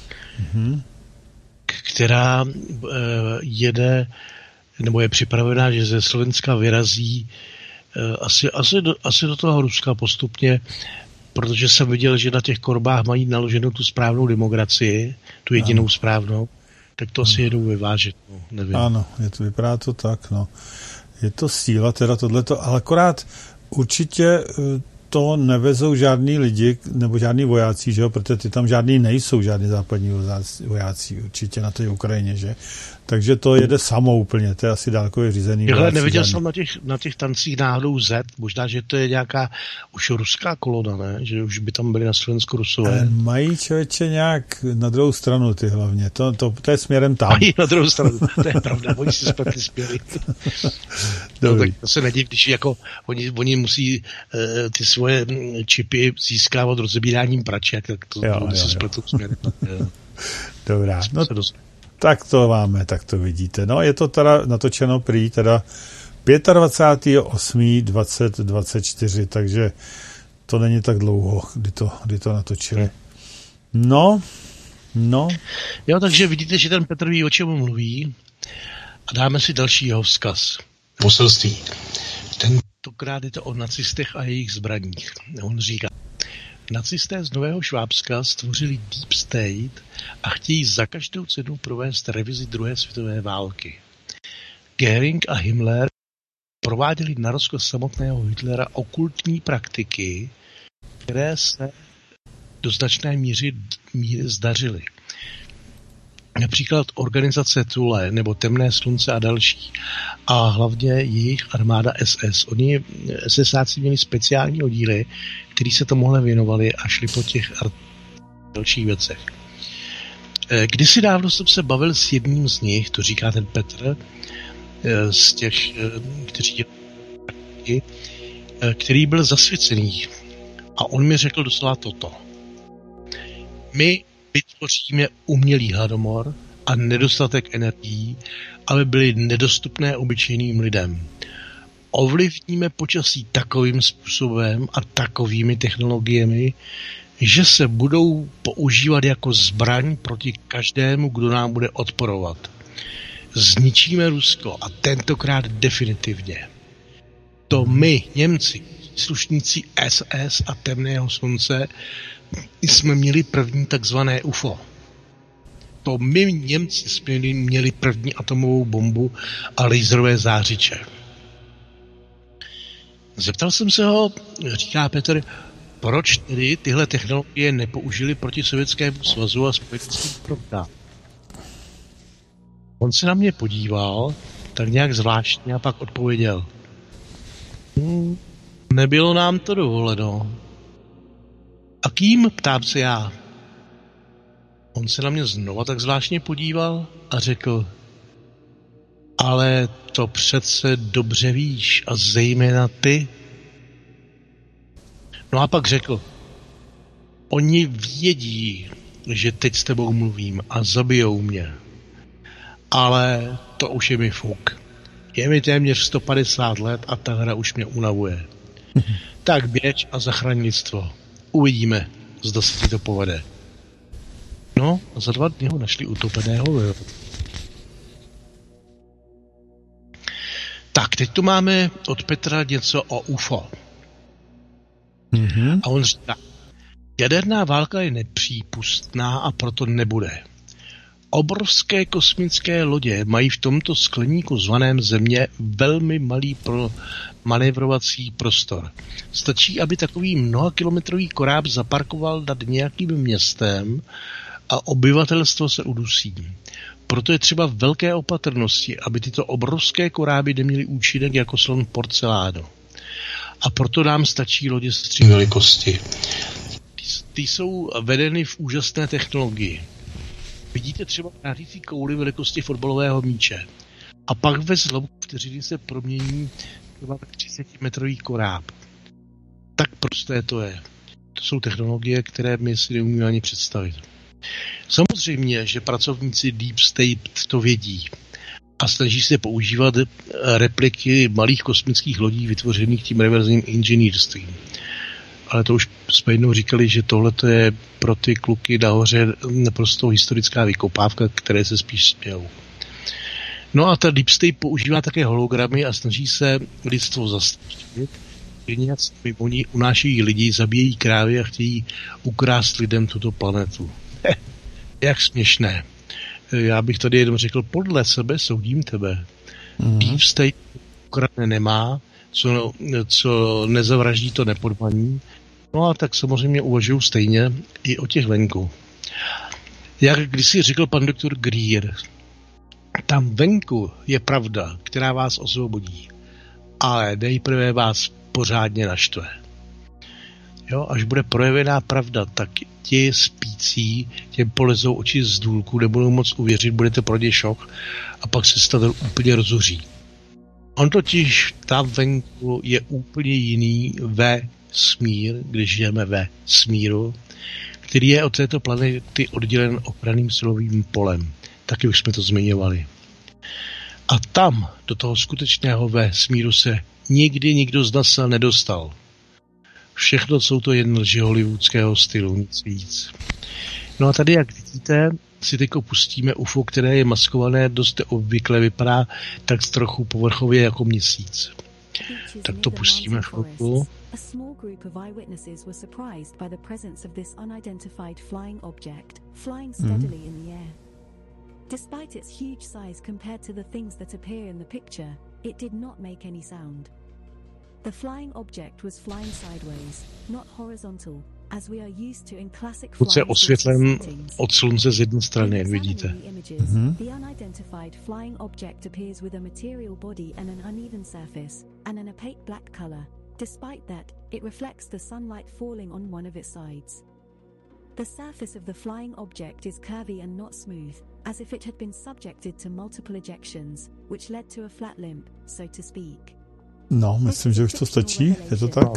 která jede, nebo je připravená, že ze Slovenska vyrazí asi do toho Ruska postupně, protože jsem viděl, že na těch korbách mají naloženou tu správnou demokracii, tu jedinou správnou, tak to asi jedou vyvážet, no, nevím. Ano, vypadá to tak, no. Je to síla, teda tohleto, ale akorát určitě to nevezou žádný lidi, nebo žádný vojáci, že jo, protože ty tam žádný nejsou, žádný západní vojáci určitě na té Ukrajině, že? Takže to jede samo úplně, to je asi dálkově řízený. Neviděl jsem na těch tancích náhodou Z, možná, že to je nějaká už ruská kolona, ne? Že už by tam byli na Slovensku Rusové. Mají člověče nějak na druhou stranu ty hlavně, to je směrem tam. Mají na druhou stranu, to je pravda, oni si spletli směry. No, tak to se nediv, když jako oni musí ty svoje čipy získávat rozebíráním praček, tak to si spletli směry. Dobrá, no tak to máme, tak to vidíte. No, je to teda natočeno prý teda 25.8.2024, takže to není tak dlouho, kdy to natočili. No. Jo, takže vidíte, že ten Petr ví, o čem mluví a dáme si další jeho vzkaz. Poselství. Tentokrát je to o nacistech a jejich zbraních. On říká: nacisté z Nového Švábska stvořili Deep State a chtějí za každou cenu provést revizi druhé světové války. Göring a Himmler prováděli na rozkaz samotného Hitlera okultní praktiky, které se do značné míry zdařily. Například organizace Thule nebo Temné slunce a další. A hlavně jejich armáda SS. Oni SSáci měli speciální oddíly, který se tomuhle věnovali a šli po těch dalších věcech. Kdysi dávno jsem se bavil s jedním z nich, to říká ten Petr, z těch, kteří který byl zasvěcený. A on mi řekl doslova toto. My vytvoříme umělý hladomor a nedostatek energií, aby byly nedostupné obyčejným lidem. Ovlivníme počasí takovým způsobem a takovými technologiemi, že se budou používat jako zbraň proti každému, kdo nám bude odporovat. Zničíme Rusko a tentokrát definitivně. To my, Němci, slušníci SS a Temného slunce, jsme měli první takzvané UFO. To my, Němci, jsme měli první atomovou bombu a laserové zářiče. Zeptal jsem se ho, říká Petr, proč tedy tyhle technologie nepoužili proti Sovětskému svazu a spojeneckým frontám. On se na mě podíval, tak nějak zvláštně a pak odpověděl. Nebylo nám to dovoleno. A kým, ptám se já. On se na mě znova tak zvláštně podíval a řekl, ale to přece dobře víš a zejména ty. No a pak řekl, oni vědí, že teď s tebou mluvím a zabijou mě. Ale to už je mi fuk. Je mi téměř 150 let a ta hra už mě unavuje. Tak běž a zachraň lidstvo. Uvidíme, zda se ti to povede. No, a za 2 dny ho našli utopeného. Tak, teď tu máme od Petra něco o UFO. A on říká, jaderná válka je nepřípustná a proto nebude. Obrovské kosmické lodě mají v tomto skleníku zvaném Země velmi malý manévrovací prostor. Stačí, aby takový mnohakilometrový koráb zaparkoval nad nějakým městem a obyvatelstvo se udusí. Proto je třeba velké opatrnosti, aby tyto obrovské koráby neměly účinek jako slon porcelánu. A proto nám stačí lodě střední velikosti. Ty jsou vedeny v úžasné technologii. Vidíte třeba krátící kouli velikosti fotbalového míče. A pak ve zlomu vteřiny se promění třeba 30-metrový koráb. Tak prosté to je. To jsou technologie, které my si neumíme ani představit. Samozřejmě, že pracovníci Deep State to vědí a snaží se používat repliky malých kosmických lodí vytvořených tím reverzním inženýrstvím. Ale to už jsme jednou říkali, že tohle je pro ty kluky nahoře naprosto historická vykopávka, které se spíš smějou. No a ta Deep State používá také hologramy a snaží se lidstvo zastavit. Nějací oni unášejí lidi, zabíjejí krávy a chtějí ukrást lidem tuto planetu. Jak směšné. Já bych tady jenom řekl, podle sebe soudím tebe. Deep State ukradne nemá, co nezavraždí, to nepodmaní. No a tak samozřejmě uvažují stejně i o těch venku. Jak kdysi řekl pan doktor Greer, tam venku je pravda, která vás osvobodí, ale nejprve vás pořádně naštve. Jo, až bude projevená pravda, tak ti spící, těm polezou oči z důlku, nebudou moc uvěřit, budete pro ně šok a pak se stav úplně rozuří. On totiž tam venku je úplně jiný vesmír, když žijeme ve smíru, který je od této planety oddělen ochranným silovým polem. Taky už jsme to zmiňovali. A tam, do toho skutečného vesmíru se nikdy nikdo z nás nedostal. Všechno jsou to jen lži hollywoodského stylu, nic víc. No a tady, jak vidíte, si teďko pustíme UFO, které je maskované, dost obvykle vypadá tak trochu povrchově jako měsíc. Tak to pustíme chvilku. A small group of eyewitnesses were surprised by the presence of this unidentified flying object, flying steadily in the air. Despite its huge size compared to the things that appear in the picture, it did not make any sound. The flying object was flying sideways, not horizontal, as we are used to in classic Pokud se flying osvětlen settings. od slunce z jedné strany, jak vidíte. The unidentified flying object appears with a material body and an uneven surface, and an opaque black color. Despite that, it reflects the sunlight falling on one of its sides. The surface of the flying object is curvy and not smooth, as if it had been subjected to multiple ejections, which led to a flat limp, so to speak. No, myslím, že už to stačí, je to tak?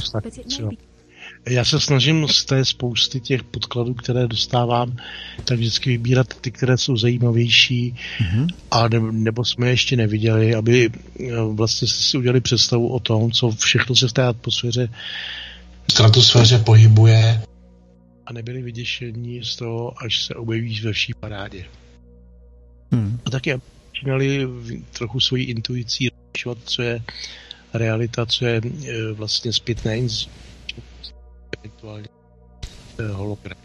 Já se snažím z té spousty těch podkladů, které dostávám, tak vždycky vybírat ty, které jsou zajímavější, a nebo jsme ještě neviděli, aby vlastně si udělali představu o tom, co všechno se v té atmosféře, stratosféře pohybuje. A nebyli vyděšení z toho, až se objeví ve vší parádě. A taky začínali trochu svoji intuicí rozlišovat, co je realita, co je vlastně zpětné eventuálně hologram.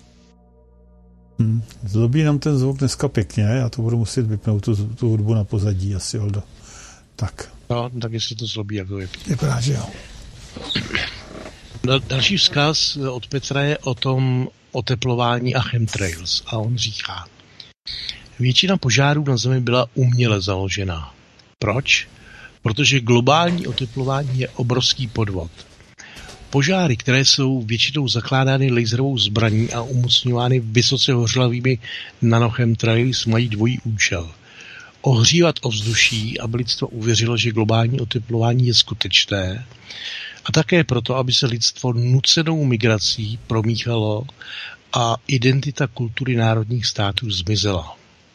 Zlobí nám ten zvuk dneska pěkně, já to budu muset vypnout tu hudbu na pozadí asi, Oldo. Tak. No, tak jestli to zlobí, jak to vypne. Vypadá, že jo. Další vzkaz od Petra je o tom oteplování a chemtrails. A on říká, většina požárů na Zemi byla uměle založená. Proč? Protože globální oteplování je obrovský podvod. Požáry, které jsou většinou zakládány laserovou zbraní a umocňovány vysoce hořlavými nanochemtrails, mají dvojí účel. Ohřívat ovzduší, aby lidstvo uvěřilo, že globální oteplování je skutečné, a také proto, aby se lidstvo nucenou migrací promíchalo a identita kultury národních států zmizela.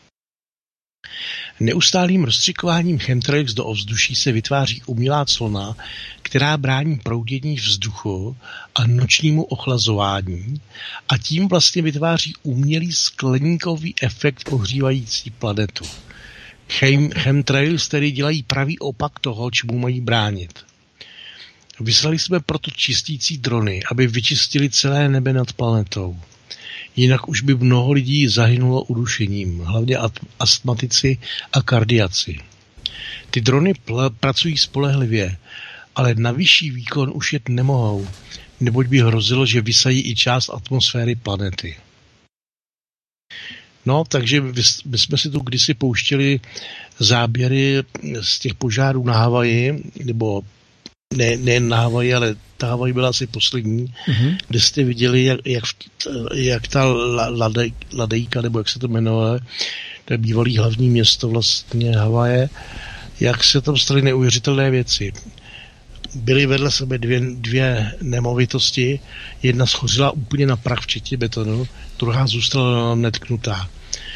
Neustálým rozstřikováním chemtrails do ovzduší se vytváří umělá clona, která brání proudění vzduchu a nočnímu ochlazování a tím vlastně vytváří umělý skleníkový efekt ohřívající planetu. Chemtrails tedy dělají pravý opak toho, čemu mají bránit. Vyslali jsme proto čistící drony, aby vyčistili celé nebe nad planetou. Jinak už by mnoho lidí zahynulo udušením, hlavně astmatici a kardiaci. Ty drony pracují spolehlivě, ale na vyšší výkon už jet nemohou, neboť by hrozilo, že vysají i část atmosféry planety. No, takže my jsme si tu kdysi pouštěli záběry z těch požárů na Havaji, nebo ne na Havaji, ale ta Havaj byla asi poslední, kde jste viděli, jak ta Ladejka, nebo jak se to jmenuje, to je bývalý hlavní město vlastně Havaje, jak se tam staly neuvěřitelné věci. Byly vedle sebe dvě nemovitosti, jedna schořila úplně na prach včetně betonu, druhá zůstala netknutá.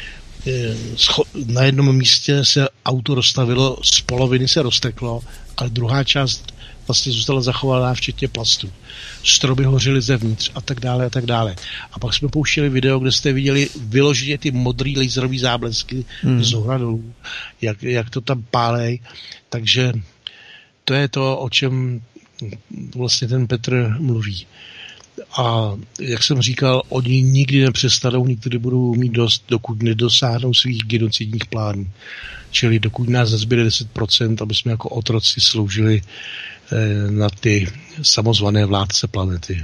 Na jednom místě se auto rozstavilo, z poloviny se rozteklo, ale druhá část vlastně zůstala zachovaná včetně plastu. Stromy hořily zevnitř a tak dále a tak dále. A pak jsme pouštěli video, kde jste viděli vyloženě ty modrý laserový záblesky z hora dolů, jak to tam pálej. Takže to je to, o čem vlastně ten Petr mluví. A jak jsem říkal, oni nikdy nepřestanou, nikdy budou mít dost, dokud nedosáhnou svých genocidních plánů. Čili dokud nás nezbyde 10%, aby jsme jako otroci sloužili na ty samozvané vládce planety.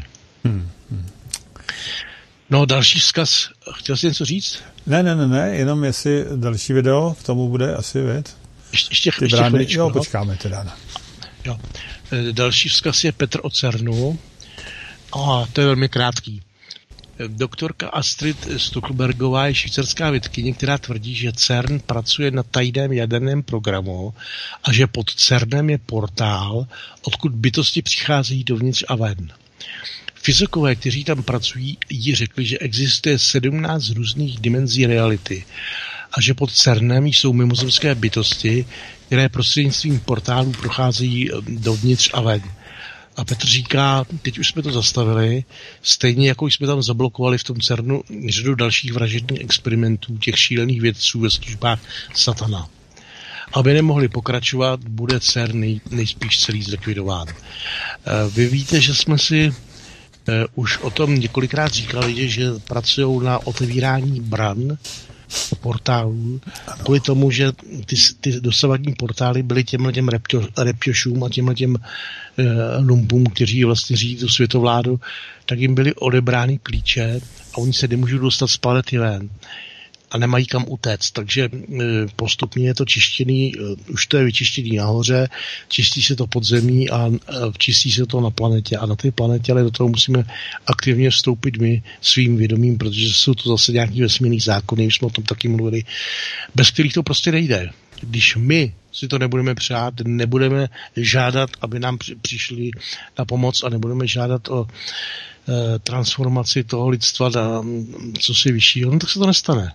No, další vzkaz. Chtěl jsi něco říct? Ne, jenom jestli další video k tomu bude asi, věc. Ještě chviličku. Jo, počkáme teda. Jo. Další vzkaz je Petr o CERNu. A to je velmi krátký. Doktorka Astrid Stuckelbergová je švýcarská vědkyně, která tvrdí, že CERN pracuje na tajném jaderném programu a že pod CERNem je portál, odkud bytosti přicházejí dovnitř a ven. Fyzikové, kteří tam pracují, jí řekli, že existuje 17 různých dimenzí reality a že pod CERNem jsou mimozemské bytosti, které prostřednictvím portálů procházejí dovnitř a ven. A Petr říká, teď už jsme to zastavili, stejně jako jsme tam zablokovali v tom CERNu řadu dalších vražedných experimentů těch šílených vědců ve službách satana. Aby nemohli pokračovat, bude CERN nejspíš celý zlikvidován. Vy víte, že jsme si už o tom několikrát říkali, že pracují na otevírání bran, portálů, kvůli tomu, že ty dosavadní portály byly těm repťošům a těm lumpům, kteří vlastně řídí tu světovládu, tak jim byly odebrány klíče a oni se nemůžou dostat z planety ven a nemají kam utéct, takže postupně je to čištěný, už to je vyčištěný nahoře, čistí se to pod zemí a čistí se to na planetě a na té planetě, ale do toho musíme aktivně vstoupit my svým vědomím, protože jsou to zase nějaký vesmírný zákony, už jsme o tom taky mluvili, bez kterých to prostě nejde. Když my si to nebudeme přát, nebudeme žádat, aby nám přišli na pomoc a nebudeme žádat o transformaci toho lidstva na co si vyššího, no tak se to nestane.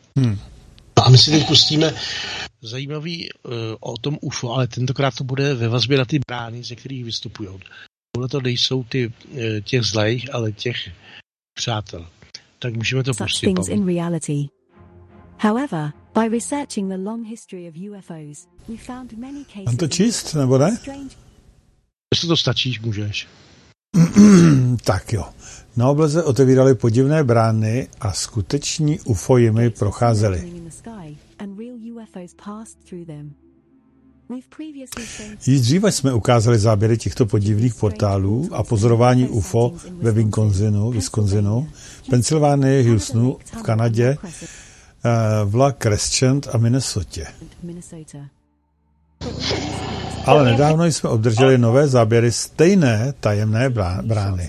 A my si teď pustíme zajímavý o tom UFO, ale tentokrát to bude ve vazbě na ty brány, ze kterých vystupují. Tohle to nejsou těch zlejch, ale těch přátel. Tak můžeme to pustit. However, by researching the long history of UFOs, we found many cases. Mám to číst, nebo ne? Jestli to stačíš, můžeš. Tak jo. Na obloze otevíraly podivné brány a skuteční UFO jimi procházely. Již dříve jsme ukázali záběry těchto podivných portálů a pozorování UFO ve Wisconsinu, Pensylvánii, Houstonu, v Kanadě, v La Crescent a Minnesotě. Ale nedávno jsme obdrželi nové záběry stejné tajemné brány,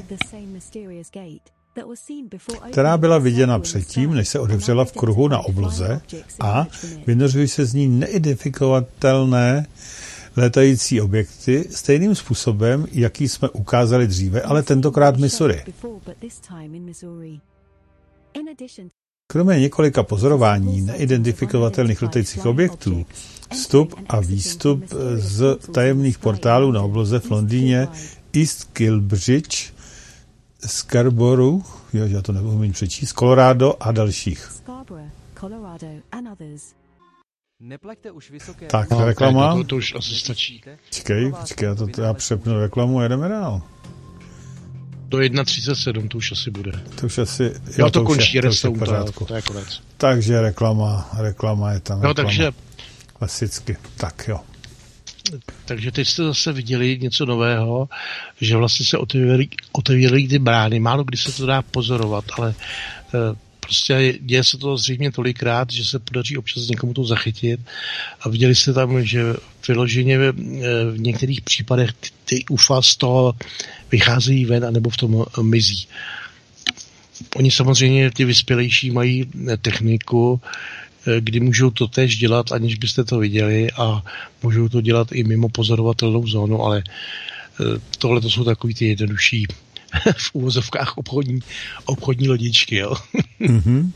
která byla viděna předtím, než se otevřela v kruhu na obloze a vynořují se z ní neidentifikovatelné létající objekty stejným způsobem, jaký jsme ukázali dříve, ale tentokrát v Missouri. Kromě několika pozorování neidentifikovatelných létajících objektů, vstup a výstup z tajemných portálů na obloze v Londýně, East Kilbridge, Scarborough, já to neumím přečíst, Colorado a dalších. Nepleťte už vysoké... Tak, reklama. To už asi stačí. Počkej, já přepnu reklamu a jedeme dál. Do 1.37 to už asi bude. To už asi... Jo, to končí, to je konec. Takže reklama je tam. No, takže... Klasicky, tak jo. Takže teď jste zase viděli něco nového, že vlastně se otevírají ty brány. Málo kdy se to dá pozorovat, ale prostě děje se to zřejmě tolikrát, že se podaří občas někomu to zachytit. A viděli jste tam, že vyloženě v některých případech ty UFA z toho vycházejí ven, anebo v tom mizí. Oni samozřejmě, ty vyspělejší, mají techniku, kdy můžou to též dělat, aniž byste to viděli, a můžou to dělat i mimo pozorovatelnou zónu, ale tohle to jsou takový ty jednodušší v uvozovkách obchodní lodičky, jo. Mm-hmm.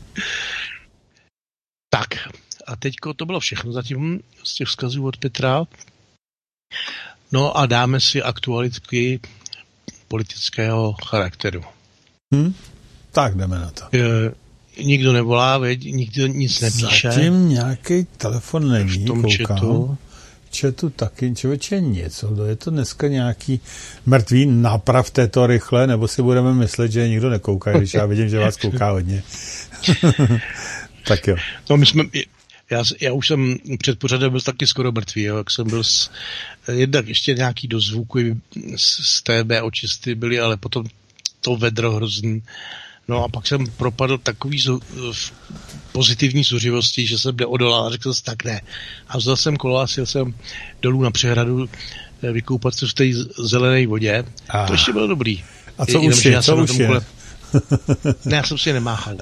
Tak, a teďko to bylo všechno zatím z těch vzkazů od Petra. No a dáme si aktualitky politického charakteru. Tak jdeme na to. Nikdo nevolá, veď, nikdo nic nepíše. Zatím nějaký telefon není, v tom koukám. Chatu taky, člověče, něco. Je to dneska nějaký mrtvý, napravte to rychle, nebo si budeme myslet, že nikdo nekouká, když já vidím, že vás kouká hodně. Tak jo. No, já už jsem před pořadem byl taky skoro mrtvý, jo, jak jsem byl jednak ještě nějaký dozvuky z TB očisty byly, ale potom to vedro hrozný. No a pak jsem propadl takový pozitivní zuřivosti, že jsem neodolal a řekl jsem tak ne. A vzal jsem kolo a sjel jsem dolů na přehradu vykoupat se v té zelené vodě. To ještě bylo dobrý. A co už je? Ne, já jsem si je nemáchal.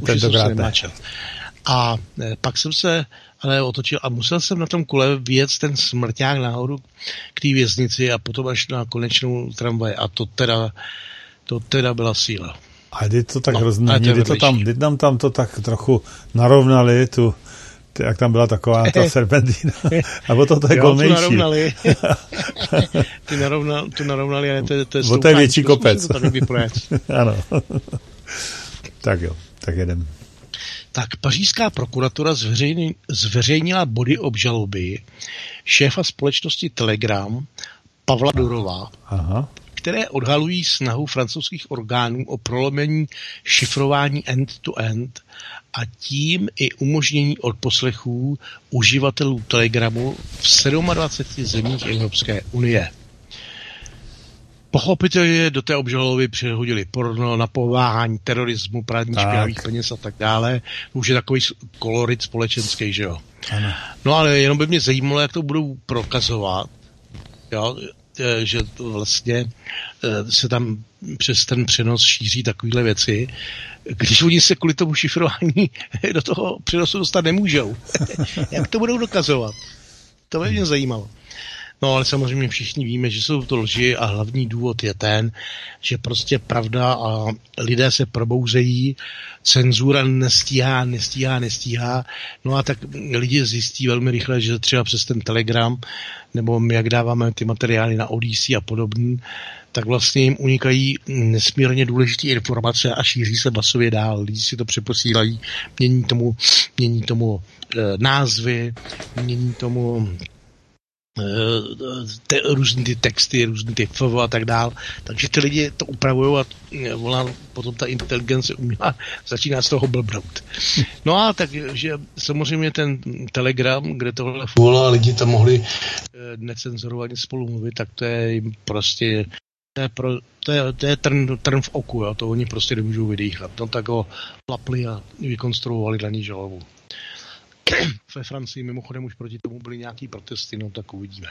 A pak jsem se ale otočil a musel jsem na tom kole vyjet ten smrťák nahoru k té věznici a potom až na konečnou tramvaj. A to teda byla síla. A kdy to tak hrozně, kdy tam to tak trochu narovnali, jak tam byla taková ta serpentína. A potom to je golnější. Tu narovnali. Tu narovnali, ale to je to je větší kopec. Ano. Tak jo, tak jedem. Tak pařížská prokuratura zveřejnila body obžaloby šéfa společnosti Telegram Pavla Durova, které odhalují snahu francouzských orgánů o prolomení šifrování end-to-end a tím i umožnění odposlechů uživatelů Telegramu v 27 zemích Evropské unie. Pochopitelně do té obžaloby přihodili porno, napomáhání terorismu, praní špinavých peněz a tak dále. To už je takový kolorit společenský, že jo? Ano. No ale jenom by mě zajímalo, jak to budou prokazovat, jo? Že vlastně se tam přes ten přenos šíří takovýhle věci, když oni se kvůli tomu šifrování do toho přenosu dostat nemůžou. Jak to budou dokazovat? To by mě zajímalo. No ale samozřejmě všichni víme, že jsou to lži a hlavní důvod je ten, že prostě pravda a lidé se probouzejí, cenzura nestíhá. No a tak lidi zjistí velmi rychle, že třeba přes ten Telegram, nebo my jak dáváme ty materiály na Odyssey a podobný, tak vlastně jim unikají nesmírně důležité informace a šíří se masově dál. Lidi si to přeposílají, mění tomu názvy, mění tomu různý ty texty, různý ty FV a tak dál. Takže ty lidi to upravují a potom ta inteligence umělá začíná z toho blbnout. No a takže samozřejmě ten Telegram, kde tohle a lidi tam mohli necenzurovaně spolu mluvit, tak to je jim prostě to je trn v oku, jo? To oni prostě nemůžou vydýchat. No tak ho lapli a vykonstruovali na ní žalobu. Ve Francii mimochodem už proti tomu byly nějaký protesty, no tak uvidíme.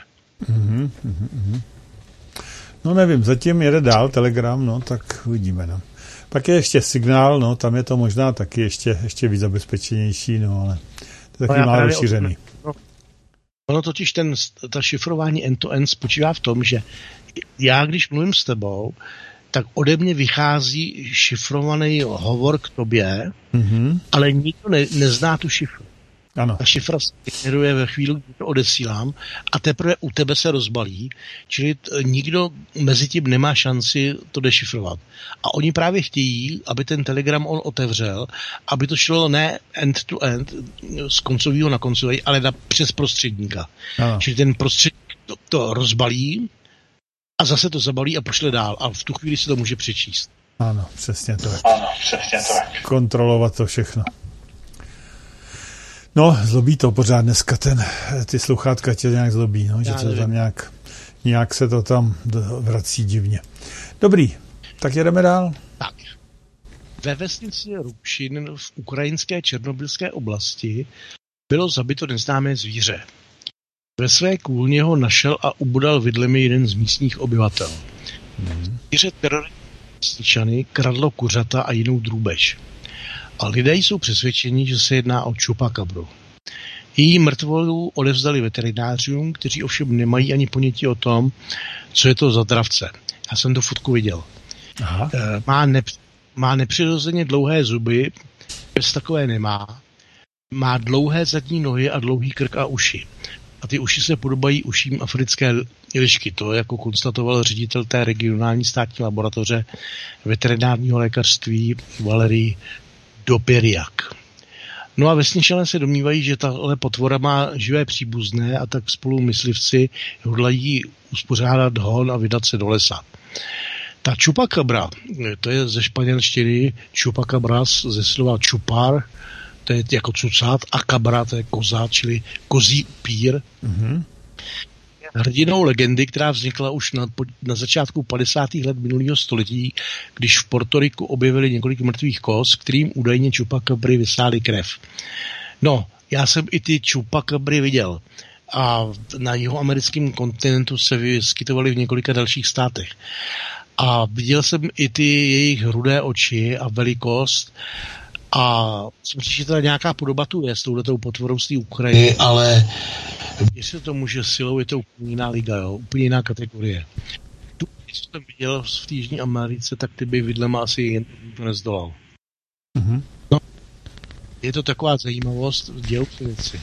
No nevím, zatím jede dál Telegram, no tak uvidíme, no. Pak je ještě Signál, no tam je to možná taky ještě víc zabezpečenější, no ale to je taky málo rozšířený. Ono totiž ta šifrování end-to-end spočívá v tom, že já, když mluvím s tebou, tak ode mě vychází šifrovaný hovor k tobě, ale nikdo nezná tu šifru. Ano. Ta šifra se generuje ve chvíli, kdy to odesílám a teprve u tebe se rozbalí, čili nikdo mezi tím nemá šanci to dešifrovat. A oni právě chtějí, aby ten Telegram on otevřel, aby to šlo ne end-to-end, z koncového na koncový, ale přes prostředníka. Ano. Čili ten prostředník to rozbalí a zase to zabalí a pošle dál. A v tu chvíli se to může přečíst. Ano, přesně tak. Kontrolovat to všechno. No, zlobí to pořád dneska, ty sluchátka tě nějak zlobí, no, že to tam nějak se to tam vrací divně. Dobrý, tak jedeme dál. Tak. Ve vesnici Rubšin v ukrajinské Černobylské oblasti bylo zabito neznámé zvíře. Ve své kůlně ho našel a ubodal vidlemi jeden z místních obyvatel. Zvíře terorističany kradlo kuřata a jinou drůbež. A lidé jsou přesvědčeni, že se jedná o čupakabru. Její mrtvolu odevzdali veterinářům, kteří ovšem nemají ani ponětí o tom, co je to za dravce. Já jsem tu fotku viděl. Má nepřirozeně dlouhé zuby, bez takové nemá. Má dlouhé zadní nohy a dlouhý krk a uši. A ty uši se podobají uším africké lišky. To jako konstatoval ředitel té regionální státní laboratoře veterinárního lékařství Valery Dopěriak. No a vesničané se domnívají, že tahle potvora má živé příbuzné a tak spolu myslivci hodlají uspořádat hon a vydat se do lesa. Ta chupacabra, to je ze španělštiny chupacabras, ze slova chupar, to je jako cucát, a cabra, to je koza, čili kozí upír. Hrdinou legendy, která vznikla už na začátku 50. let minulého století, když v Portoriku objevili několik mrtvých koz, kterým údajně chupacabry vysály krev. No, já jsem i ty chupacabry viděl a na jihoamerickém kontinentu se vyskytovaly v několika dalších státech. A viděl jsem i ty jejich rudé oči a velikost a myslím si, že teda nějaká podoba tu je s touhletou potvorou z té Ukrajiny, ale jestli to může silou, je to úplně jiná liga, jo? Úplně jiná kategorie. Tu, co jsem viděl v té Jižní Americe, tak ty by vidlema asi jen to nezdolal. No, je to taková zajímavost, dějou se věci.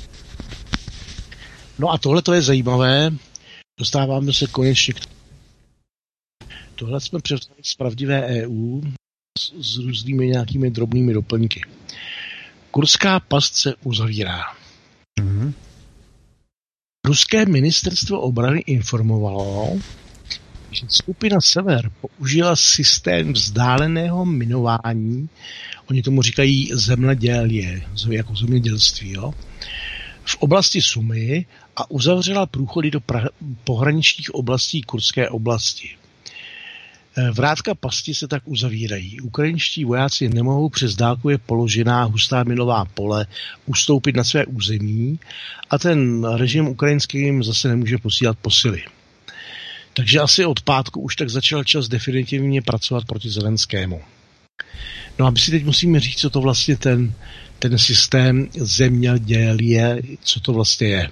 No a tohle to je zajímavé, dostáváme se konečně k tohle jsme převzali z pravdivé EU s různými nějakými drobnými doplňky. Kurská past se uzavírá. Ruské ministerstvo obrany informovalo, že skupina Sever použila systém vzdáleného minování, oni tomu říkají zemledělje, jako zemědělství, jo, v oblasti Sumy a uzavřela průchody do pohraničních oblastí Kurské oblasti. Vrátka pasti se tak uzavírají. Ukrajinští vojáci nemohou přes dálkově položená hustá minová pole ustoupit na své území a ten režim ukrajinský jim zase nemůže posílat posily. Takže asi od pátku už tak začal čas definitivně pracovat proti Zelenskému. No a my si teď musíme říct, co to vlastně ten systém zemědělje, co to vlastně je.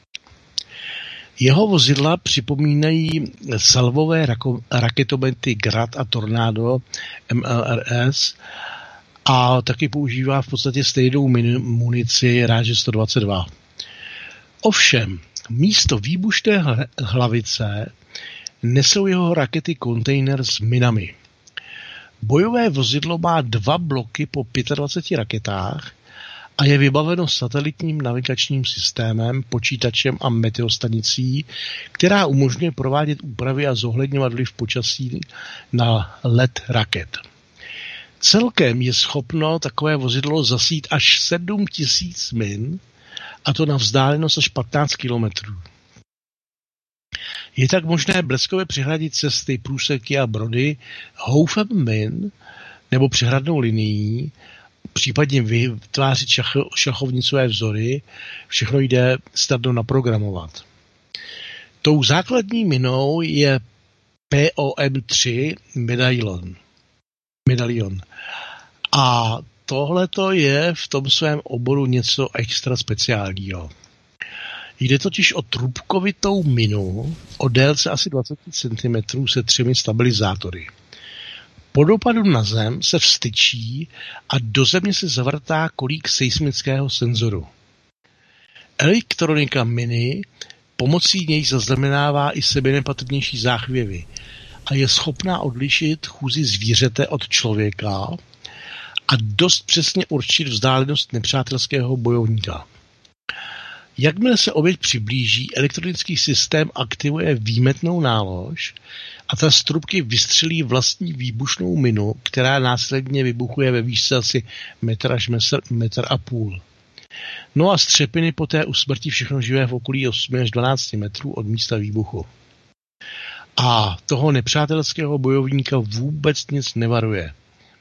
Jeho vozidla připomínají salvové raketomety Grad a Tornado MLRS a taky používá v podstatě stejnou munici Ráže 122. Ovšem, místo výbušné hlavice nesou jeho rakety kontejner s minami. Bojové vozidlo má 2 bloky po 25 raketách a je vybaveno satelitním navigačním systémem, počítačem a meteostanicí, která umožňuje provádět úpravy a zohledňovat vliv počasí na let raket. Celkem je schopno takové vozidlo zasít až 7000 min, a to na vzdálenost až 15 kilometrů. Je tak možné bleskově přehradit cesty, průseky a brody houfem min nebo přehradnou linií, případně vytvářet šachovnicové vzory, všechno jde snadno naprogramovat. Tou základní minou je POM3 medalion. A tohleto je v tom svém oboru něco extra speciálního. Jde totiž o trubkovitou minu o délce asi 20 cm se 3 stabilizátory. Po dopadu na zem se vstyčí a do země se zavrtá kolík seismického senzoru. Elektronika miny pomocí něj zaznamenává i sebenepatrnější záchvěvy a je schopná odlišit chůzi zvířete od člověka a dost přesně určit vzdálenost nepřátelského bojovníka. Jakmile se oběť přiblíží, elektronický systém aktivuje výmetnou nálož a ta z trubky vystřelí vlastní výbušnou minu, která následně vybuchuje ve výšce asi 1 až 1,5 m. No a z třepiny poté usmrtí všechno živé v okolí 8 až 12 metrů od místa výbuchu. A toho nepřátelského bojovníka vůbec nic nevaruje.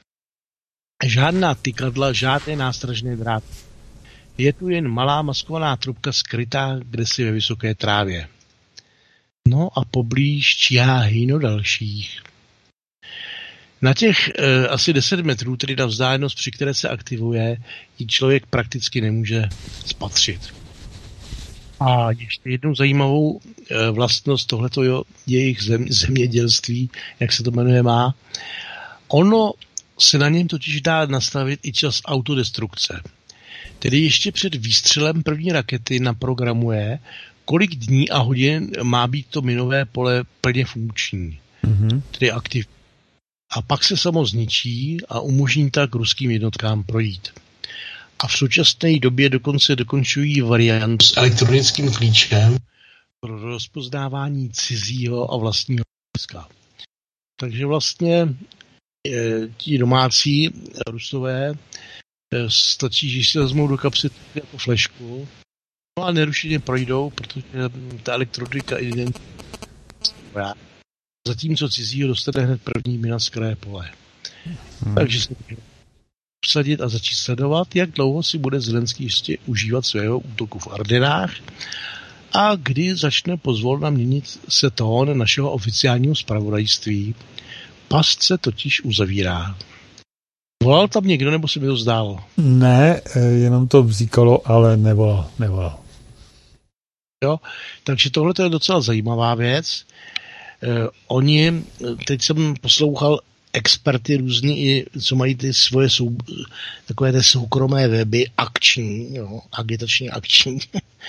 Žádná tykadla, žádné nástražné dráty. Je tu jen malá maskovaná trubka skrytá kdesi ve vysoké trávě. No a poblíž číhá hýno dalších. Na těch asi 10 metrů, tedy na vzdálenost, při které se aktivuje, ji člověk prakticky nemůže spatřit. A ještě jednou zajímavou vlastnost tohleto jejich zemědělství, jak se to jmenuje, má. Ono se na něm totiž dá nastavit i čas autodestrukce. Tedy ještě před výstřelem první rakety naprogramuje, kolik dní a hodin má být to minové pole plně funkční, tedy aktivní. A pak se samo zničí a umožní tak ruským jednotkám projít. A v současné době dokonce dokončují variant s elektronickým klíčkem pro rozpoznávání cizího a vlastního vojska. Takže vlastně ti domácí Rusové stačí, že si vezmou do kapsy jako flešku, no a nerušeně projdou, protože ta elektronika identifikuje. Zatímco cizího dostane hned první mina z kraje pole. Takže se usadit a začít sledovat, jak dlouho si bude Zelenský ještě užívat svého útoku v Ardenách a kdy začne pozvolna měnit se tón našeho oficiálního zpravodajství. Past se totiž uzavírá. Volal tam někdo, nebo se mi to zdálo? Ne, jenom to bzíkalo, ale nevolal. Jo, takže tohle je docela zajímavá věc. Oni, teď jsem poslouchal experty různý, co mají ty svoje takové ty soukromé weby, akční, jo, agitačně akční.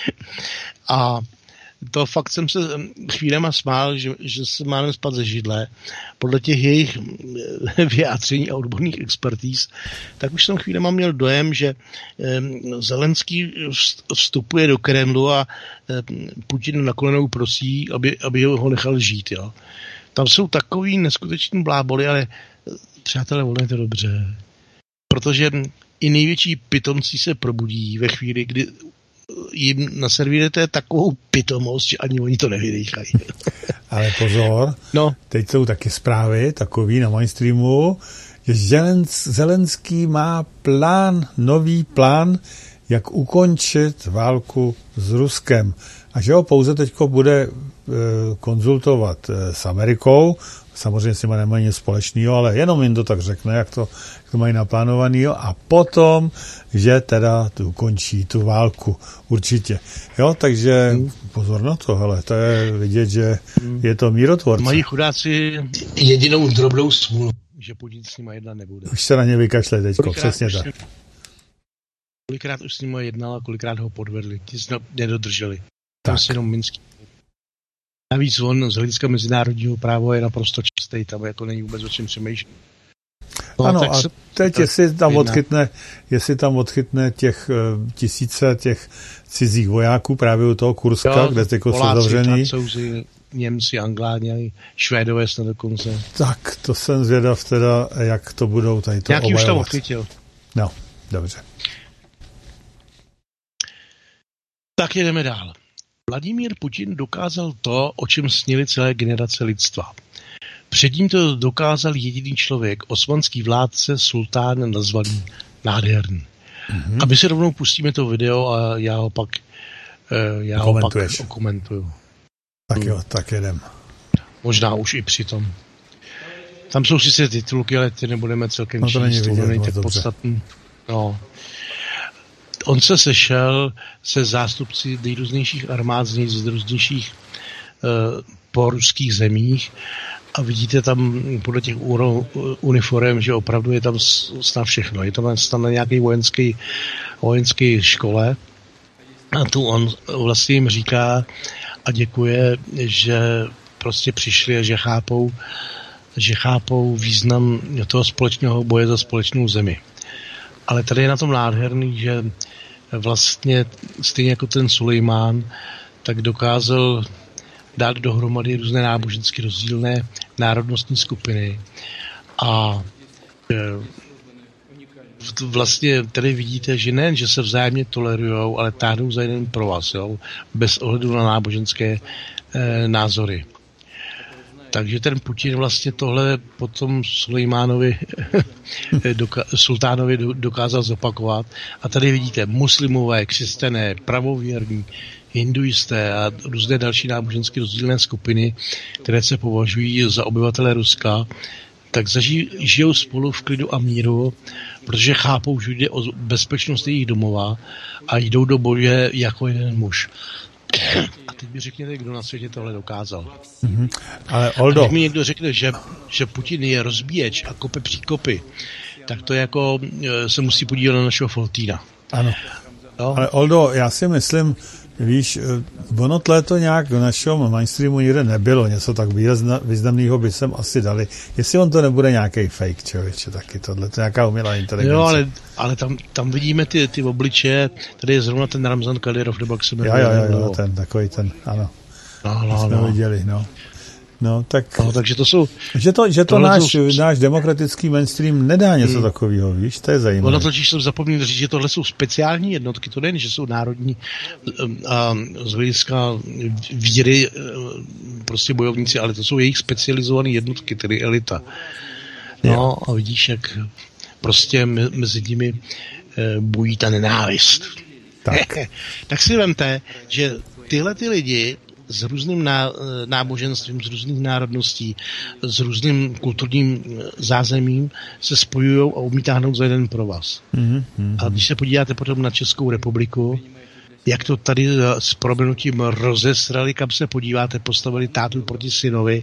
A to fakt jsem se chvílema smál, že se máme spat ze židle. Podle těch jejich vyjádření a odborných expertíz, tak už jsem chvílema měl dojem, že Zelenský vstupuje do Kremlu a Putin na kolenou prosí, aby ho nechal žít. Jo. Tam jsou takový neskuteční bláboli, ale přátelé, volejte dobře. Protože i největší pitomci se probudí ve chvíli, kdy jim naservírujete takovou pitomost, že ani oni to nevydechají. Ale pozor, teď jsou taky zprávy, takový na mainstreamu, že Zelenský má nový plán, jak ukončit válku s Ruskem. A že ho pouze teďko bude konzultovat s Amerikou, samozřejmě s nimi nemají nic společného, ale jenom jim to tak řekne, jak to mají naplánovaného a potom, že teda ukončí tu válku. Určitě. Jo, takže pozor na to, hele, to je vidět, že je to mírotvorce. Mají chudáci jedinou drobnou smůlu, že Putin s nima jednat nebude. Už se na ně vykašle teďko, přesně tak. Kolikrát už s nima jednal a kolikrát ho podvedli. Ti se nedodrželi. Tak. To jenom Minský. Navíc on z hlediska mezinárodního práva je naprosto čistý, tam jako není vůbec o čem přemýšlet. No, ano, a teď, jestli tam odchytne těch tisíce těch cizích vojáků právě u toho Kurska, kde tyko jsou zavřený. Francouzi, Němci, Angláni, Švédové snad dokonce. Tak, to jsem zvědav teda, jak to budou tady to nějaký obajovat. Už tam odchytil. No, dobře. Tak jdeme dál. Vladimír Putin dokázal to, o čem snili celé generace lidstva. Předtím to dokázal jediný člověk, osmanský vládce sultán nazvaný Nádherný. A my si rovnou pustíme to video a já ho pak okomentuju. Tak jo, tak jedem. Možná už i přitom. Tam jsou sice titulky, ale ty nebudeme celkem číst, to není tak podstatný. No. On se sešel se zástupci nejrůznějších armád z různějších poruských zemích a vidíte tam podle těch uniform, že opravdu je tam snad všechno. Je tam snad na nějaké vojenské škole a tu on vlastně jim říká a děkuje, že prostě přišli a že chápou význam toho společného boje za společnou zemi. Ale tady je na tom nádherný, že vlastně stejně jako ten Sulejmán, tak dokázal dát dohromady různé nábožensky rozdílné národnostní skupiny a vlastně tady vidíte, že nejen, že se vzájemně tolerujou, ale táhnou za jeden provaz, jo, bez ohledu na náboženské názory. Takže ten Putin vlastně tohle potom Sulejmánovi sultánovi dokázal zopakovat. A tady vidíte muslimové, křesťané, pravověrní, hinduisté a různé další nábožensky rozdílné skupiny, které se považují za obyvatele Ruska, tak žijou spolu v klidu a míru, protože chápou, že jde o bezpečnost jejich domova a jdou do boje jako jeden muž. A teď mi řekněte, kdo na světě tohle dokázal. Ale Oldo... A když mi někdo řekne, že Putin je rozbíječ a kope příkopy, tak to jako se musí podívat na našeho Foltýna. Ano. No? Ale Oldo, já si myslím, víš, ono to nějak v našem mainstreamu nikde nebylo, něco tak významného by sem asi dali. Jestli on to nebude nějaký fake, člověče, taky tohle, to je nějaká umělá inteligence. Jo, ale tam vidíme ty obličeje, tady je zrovna ten Ramzan Kadyrov, nebo jak se jmenuje. Jo, ten, ano. Jsme ho viděli, no. No, tak... No, takže to jsou... Že to náš demokratický mainstream nedá něco takového, víš, to je zajímavé. Ono totiž jsem zapomněl říct, že tohle jsou speciální jednotky, to nejen, že jsou národní a z hlediska víry prostě bojovníci, ale to jsou jejich specializované jednotky, tedy elita. No a vidíš, jak prostě mezi nimi bují ta nenávist. Tak si vemte, že tyhle ty lidi s různým náboženstvím, z různých národností, s různým kulturním zázemím se spojují a umí táhnout za jeden provaz. A když se podíváte potom na Českou republiku, jak to tady s proměnutím rozesrali, kam se podíváte, postavili tátu proti synovi,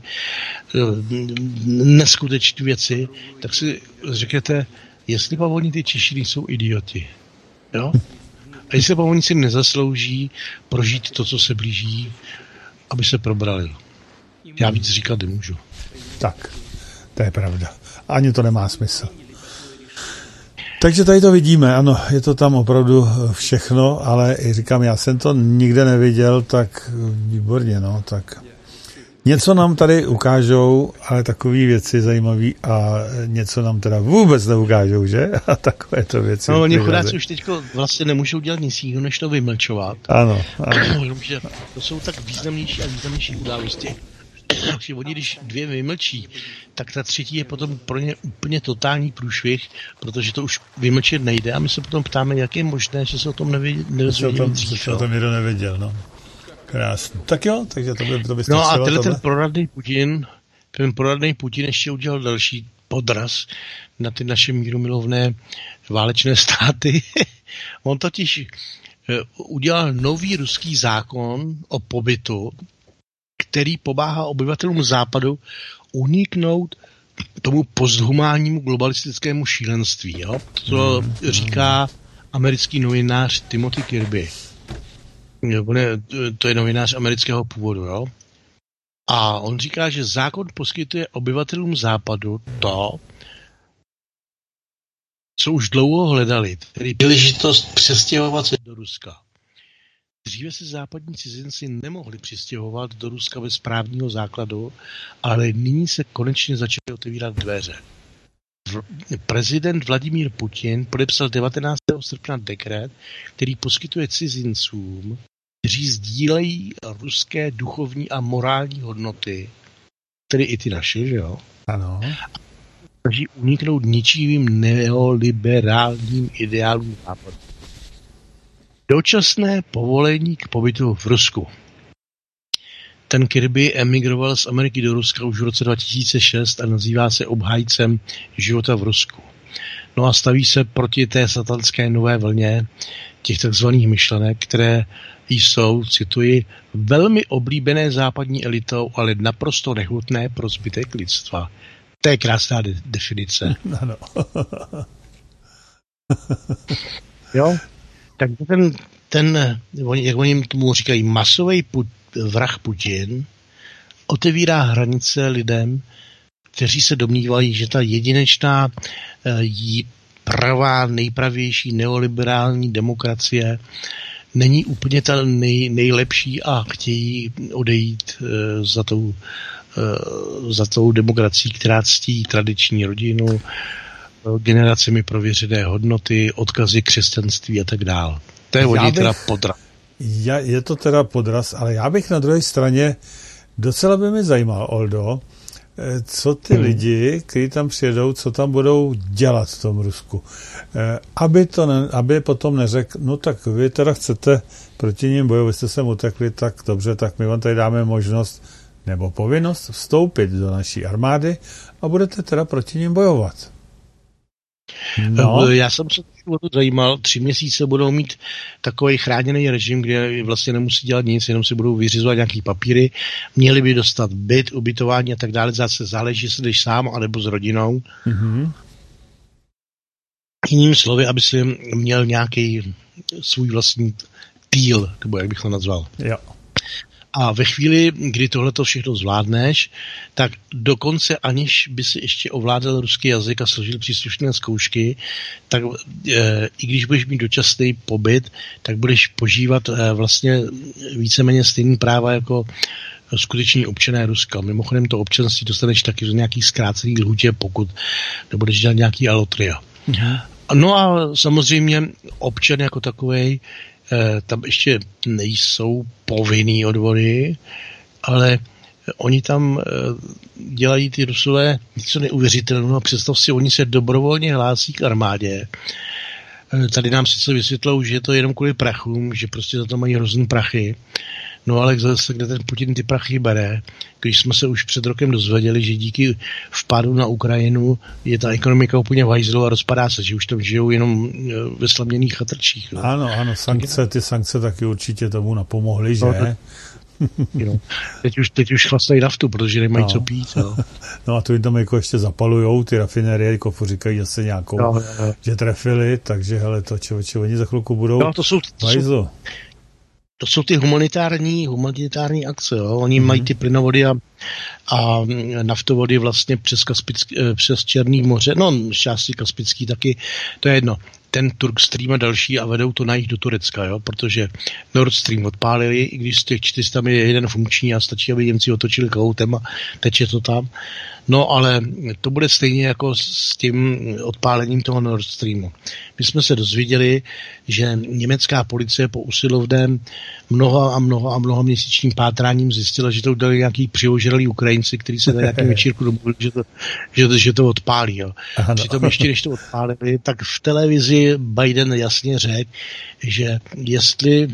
neskutečné věci, tak si řekněte, jestli pa oni ty Češi jsou idioti. Jo? A jestli pa oni si nezaslouží prožít to, co se blíží, aby se probrali. Já víc říkat nemůžu. Tak, to je pravda. Ani to nemá smysl. Takže tady to vidíme, ano, je to tam opravdu všechno, ale říkám, já jsem to nikde neviděl, tak výborně, no, tak něco nám tady ukážou, ale takové věci zajímavé a něco nám teda vůbec neukážou, že? A takové to věci. No, oni chudáci už teďko vlastně nemůžou dělat nic jiného, než to vymlčovat. Ano. To jsou tak významnější a významnější události. Takže oni, když 2 vymlčí, tak ta třetí je potom pro ně úplně totální průšvih, protože to už vymlčet nejde a my se potom ptáme, jak je možné, že se o tom nedozvěděli dřív. Že o tom někdo nevěděl, no. Krásný. Tak jo, takže to by no a ten proradný Putin ještě udělal další podraz na ty naše mírumilovné válečné státy. On totiž udělal nový ruský zákon o pobytu, který pomáhá obyvatelům západu uniknout tomu posthumánnímu globalistickému šílenství. Jo? To říká americký novinář Timothy Kirby. To je novinář amerického původu. Jo? A on říká, že zákon poskytuje obyvatelům západu to, co už dlouho hledali, tedy příležitost přestěhovat se do Ruska. Dříve se západní cizinci nemohli přistěhovat do Ruska bez právního základu, ale nyní se konečně začaly otevírat dveře. Prezident Vladimír Putin podepsal 19. srpna dekret, který poskytuje cizincům, kteří sdílejí ruské duchovní a morální hodnoty, tedy i ty naše, že jo? Ano. snaží uniknout ničivým neoliberálním ideálům západu. Dočasné povolení k pobytu v Rusku. Ten Kirby emigroval z Ameriky do Ruska už v roce 2006 a nazývá se obhájcem života v Rusku. No a staví se proti té satanské nové vlně těch takzvaných myšlenek, které jsou, cituji, velmi oblíbené západní elitou, ale naprosto nechutné pro zbytek lidstva. To je krásná definice. Ano. Jo? Tak jak oni tomu říkají, masový vrah Putin otevírá hranice lidem, kteří se domnívají, že ta jedinečná pravá, nejpravější neoliberální demokracie není úplně ta nejlepší a chtějí odejít za tou demokracií, která ctí tradiční rodinu, generacemi prověřené hodnoty, odkazy křesťanství a tak dále. To je hodně teda podraz. Je to teda podraz, ale já bych na druhé straně docela by mi zajímal, Oldo, co ty lidi, kteří tam přijedou, co tam budou dělat v tom Rusku. Aby potom neřekl, no tak vy teda chcete proti ním bojovat, vy jste sem utekli, tak dobře, tak my vám tady dáme možnost nebo povinnost vstoupit do naší armády a budete teda proti ním bojovat. No. Já jsem se o to zajímal, 3 měsíce budou mít takový chráněný režim, kde vlastně nemusí dělat nic, jenom si budou vyřizovat nějaký papíry, měli by dostat byt, ubytování a tak dále, zase záleží, jestli jdeš sám, anebo s rodinou. Mm-hmm. Jinými slovy, aby si měl nějaký svůj vlastní týl, nebo jak bych to nazval. Jo. A ve chvíli, kdy tohleto všechno zvládneš, tak dokonce aniž by si ještě ovládal ruský jazyk a složil příslušné zkoušky, tak i když budeš mít dočasný pobyt, tak budeš požívat vlastně víceméně stejný práva jako skuteční občané Ruska. Mimochodem to občanství dostaneš taky z nějakých zkrácených lhůtě, pokud nebudeš dělat nějaký alotria. No a samozřejmě občan jako takovej tam ještě nejsou povinný odvody, ale oni tam dělají ty Rusové něco neuvěřitelného. Představ si, oni se dobrovolně hlásí k armádě. Tady nám sice vysvětlou, že je to jenom kvůli prachům, že prostě za to mají hrozný prachy. No ale zase, kde ten Putin ty prachy bere, když jsme se už před rokem dozvěděli, že díky vpádu na Ukrajinu je ta ekonomika úplně v hajzlu a rozpadá se, že už tam žijou jenom ve slaměných chatrčích. No. Ano, ty sankce taky určitě tomu napomohly, že? No, teď už chlastají naftu, protože nemají co pít. No. No a to jim tam jako ještě zapalujou, ty rafinérie, jako říkají zase nějakou, že trefili, takže hele, to čověče, oni za chvilku budou v hajzlu. To jsou ty humanitární akce. Jo? Oni mají ty plynovody a naftovody vlastně přes Černý moře, no části Kaspický taky, to je jedno. Ten Turk Stream a další a vedou to na jich do Turecka, jo? Protože Nord Stream odpálili, i když z těch 400 je jeden funkční a stačí, aby Němci otočili kohoutem a teče to tam. No ale to bude stejně jako s tím odpálením toho Nord Streamu. My jsme se dozvěděli, že německá policie po usilovném mnoha měsíčním pátráním zjistila, že to dali nějaký přihožralí Ukrajinci, kteří se na nějakém večírku domluvili, že to odpálí. Jo. Přitom ještě než to odpálili, tak v televizi Biden jasně řekl, že jestli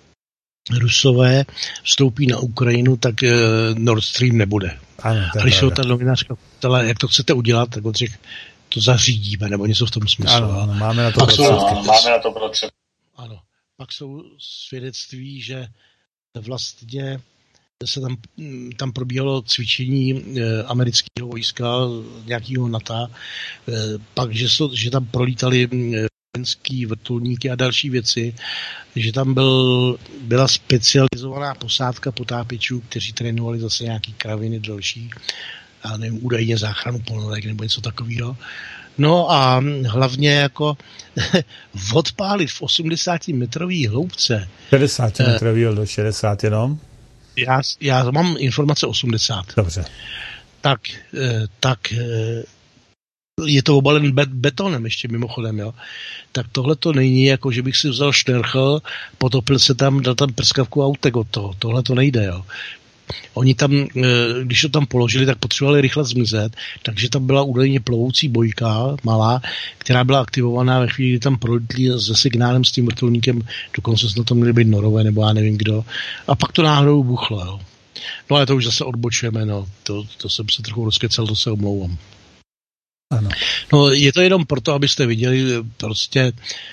Rusové vstoupí na Ukrajinu, tak Nord Stream nebude. Ano, a když se ta novinářka ptala, jak to chcete udělat, tak on řekl, to zařídíme, nebo něco v tom smyslu. Ano, máme na to prostředky. Ano, pak jsou svědectví, že vlastně se tam probíhalo cvičení amerického vojska, nějakého NATO, pak, že tam prolítali vojenský vrtulníky a další věci, že tam byla specializovaná posádka potápěčů, kteří trénovali zase nějaký kraviny další, a nevím, údajně záchranu ponorek nebo něco takového. No a hlavně jako odpálit v 80-metrový hloubce. 60 metrový do 60 jenom? Já mám informace 80. Dobře. Tak je to obalen betonem ještě mimochodem, jo. Tak tohle to není jako, že bych si vzal šnerchl, potopil se tam, dal tam prskavku a utek od toho. Tohle to nejde, jo. oni tam, když to tam položili, tak potřebovali rychle zmizet, takže tam byla údajně plovoucí bojka malá, která byla aktivovaná ve chvíli, kdy tam prolítli se signálem s tím vrtulníkem, dokonce na to měli být Norové, nebo já nevím kdo. A pak to náhodou buchlo, jo. No ale to už zase odbočujeme, no. To jsem se trochu rozkecal, to se omlouvám. Ano. No, je to jenom proto, abyste viděli prostě,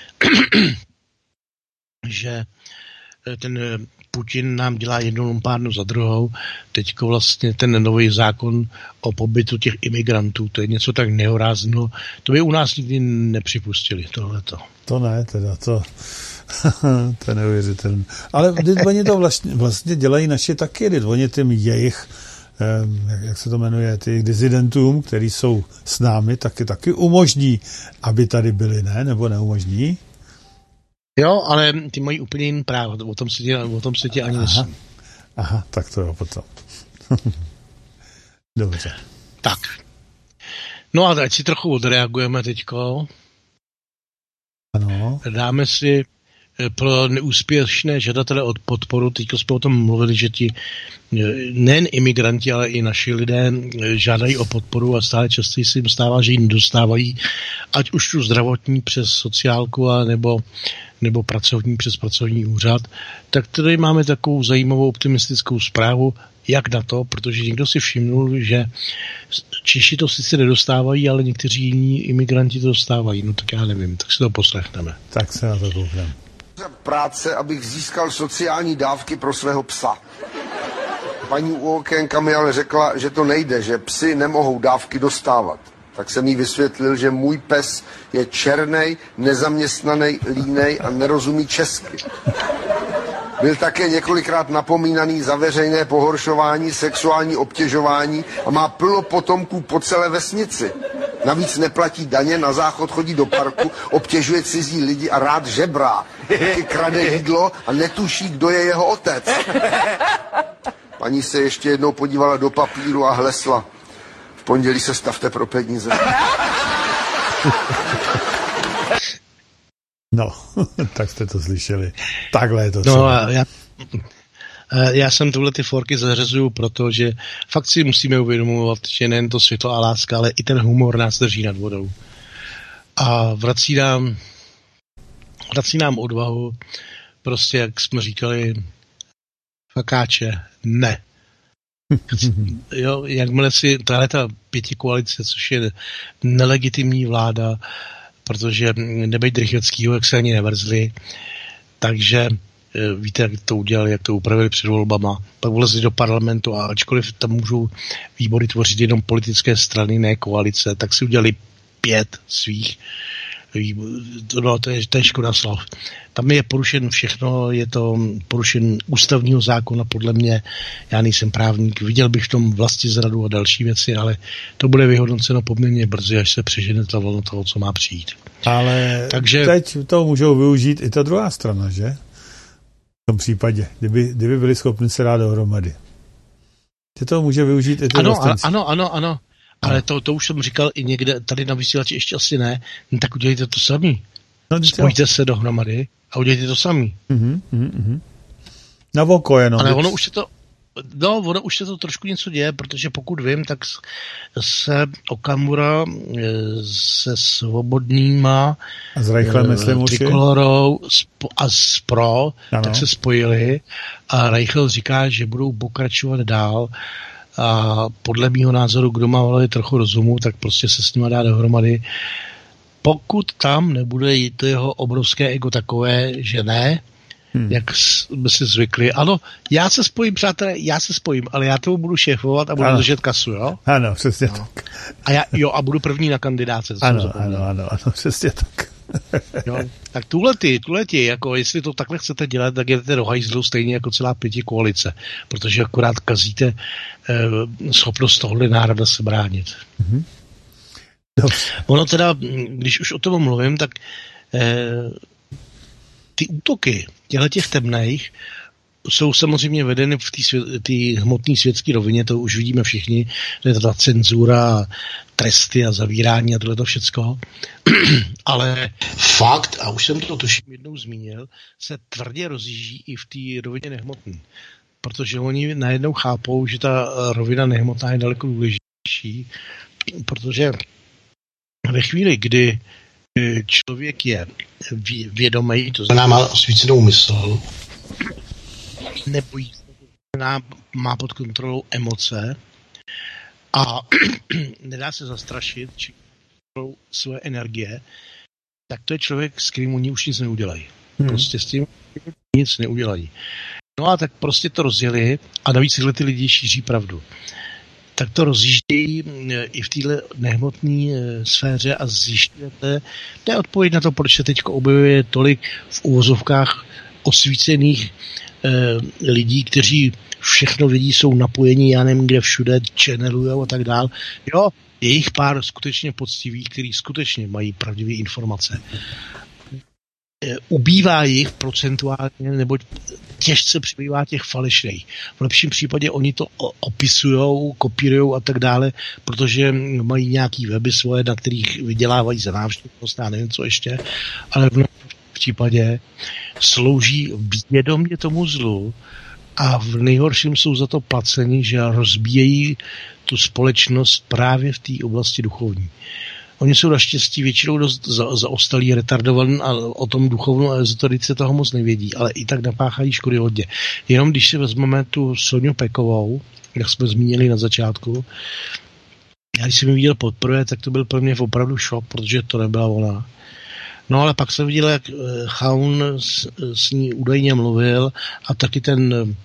že ten Putin nám dělá jednu lumpárnu za druhou. Teďko vlastně ten nový zákon o pobytu těch imigrantů, to je něco tak nehorázného. To by u nás nikdy nepřipustili, tohleto. To ne, teda to je neuvěřitelné. Ale oni to vlastně dělají naši taky, oni tím jejich, jak se to jmenuje, těch disidentům, který jsou s námi, taky umožní, aby tady byli, ne? Nebo neumožní? Jo, ale ty mají úplně jiný právo, o tom se tě ani nesmí. Aha, tak to jo, potom. Dobře. Tak. No a ať si trochu odreagujeme teďko. Ano. Dáme si pro neúspěšné žadatele od podporu, teďko jsme o tom mluvili, že ti nejen imigranti, ale i naši lidé žádají o podporu a stále častěji se jim stává, že ji nedostávají, ať už tu zdravotní přes sociálku a nebo pracovní přes pracovní úřad. Tak tady máme takovou zajímavou optimistickou zprávu, jak na to, protože někdo si všimnul, že Češi to sice nedostávají, ale někteří jiní imigranti to dostávají. No tak já nevím, tak si to poslechneme. Tak se na to koukneme. Práce, abych získal sociální dávky pro svého psa. Paní u okénka mi ale řekla, že to nejde, že psi nemohou dávky dostávat. Tak jsem jí vysvětlil, že můj pes je černej, nezaměstnaný, línej a nerozumí česky. Byl také několikrát napomínaný za veřejné pohoršování, sexuální obtěžování a má plno potomků po celé vesnici. Navíc neplatí daně, na záchod chodí do parku, obtěžuje cizí lidi a rád žebrá. Krade jídlo a netuší, kdo je jeho otec. Paní se ještě jednou podívala do papíru a hlesla. V pondělí se stavte pro peníze. No, tak jste to slyšeli. Takhle je to. No a já jsem tuhle ty forky zařazuju, protože fakt si musíme uvědomovat, že nejen to světlo a láska, ale i ten humor nás drží nad vodou. A vrací nám odvahu, prostě jak jsme říkali, fakáče, ne. Jo, jakmile si tahleta pětikoalice, což je nelegitimní vláda, protože nebejt Rychetskýho, jak se ani nevrzli, takže víte, jak to udělali, jak to upravili před volbama, pak vlezli do parlamentu a ačkoliv tam můžou výbory tvořit jenom politické strany, ne koalice, tak si udělali 5 svých. No, to je škoda slov. Tam je porušen všechno, je to porušen ústavního zákona, podle mě, já nejsem právník, viděl bych v tom vlastizradu a další věci, ale to bude vyhodnoceno poměrně brzy, až se přežene ta vlna toho, co má přijít. Ale takže teď to můžou využít i ta druhá strana, že? V tom případě, kdyby byli schopni se dát dohromady. Že to může využít i ty vlastenci. Ano. Ale to už jsem říkal i někde, tady na vysílači ještě asi ne, no tak udělejte to sami. No, spojte se dohromady a udělejte to sami. Na oko jenom. Ale ono už se to trošku něco děje, protože pokud vím, tak se Okamura se Svobodnýma a s Reichlem, myslím, Trikolorou a s Pro, tak se spojili a Reichl říká, že budou pokračovat dál. A podle mýho názoru, kdo má hlavě trochu rozumu, tak prostě se s nima dá dohromady. Pokud tam nebude to jeho obrovské ego takové, že ne, jak jsme si zvykli. Ano, já se spojím, přátelé, ale já tomu budu šéfovat a budu držet kasu, jo? Ano, přesně tak. A budu první na kandidáce. Ano, přesně tak. Jo, tak tuhleti, jako jestli to takhle chcete dělat, tak jdete do hajzlu stejně jako celá pětikoalice, protože akorát kazíte schopnost tohle národa se bránit. Ono teda, když už o tom mluvím, tak ty útoky těch temných jsou samozřejmě vedeny v té hmotné světské rovině, to už vidíme všichni, to je ta cenzura, tresty a zavírání a tohleto všecko. Ale fakt, a už jsem to tuším jednou zmínil, se tvrdě rozjíždí i v té rovině nehmotné. protože oni najednou chápou, že ta rovina nehmotná je daleko důležitější, protože ve chvíli, kdy člověk je vědomý, to znamená má osvícenou mysl, nebojí se, má pod kontrolou emoce a nedá se zastrašit, či svoje energie, tak to je člověk, s kterým oni už nic neudělají. Prostě s tím nic neudělají. No a tak prostě to rozjeli a navíc tyhle ty lidi šíří pravdu. Tak to rozjíždějí i v téhle nehmotné sféře a zjišťujete, to je odpověď na to, proč se teď objevuje tolik v uvozovkách osvícených lidí, kteří všechno vidí, jsou napojení, já nevím kde všude, channelujou a tak dál. Jo, je jich pár skutečně poctivých, kteří skutečně mají pravdivé informace. Ubývá jich procentuálně, neboť těžce přibývá těch falešných. V lepším případě oni to opisujou, kopírujou a tak dále, protože mají nějaký weby svoje, na kterých vydělávají za návštěvnost, já nevím co ještě, ale v případě slouží vědomě tomu zlu a v nejhorším jsou za to placeni, že rozbíjejí tu společnost právě v té oblasti duchovní. Oni jsou naštěstí většinou dost zaostalí, retardovaní a o tom duchovnou a ezoterice toho moc nevědí, ale i tak napáchají škody hodně. Jenom když si vezmeme tu Soňu Pekovou, jak jsme zmínili na začátku, já když jsem ji viděl poprvé, tak to byl pro mě opravdu šok, protože to nebyla ona. No ale pak jsem viděl, jak Chaun s ní údajně mluvil a taky ten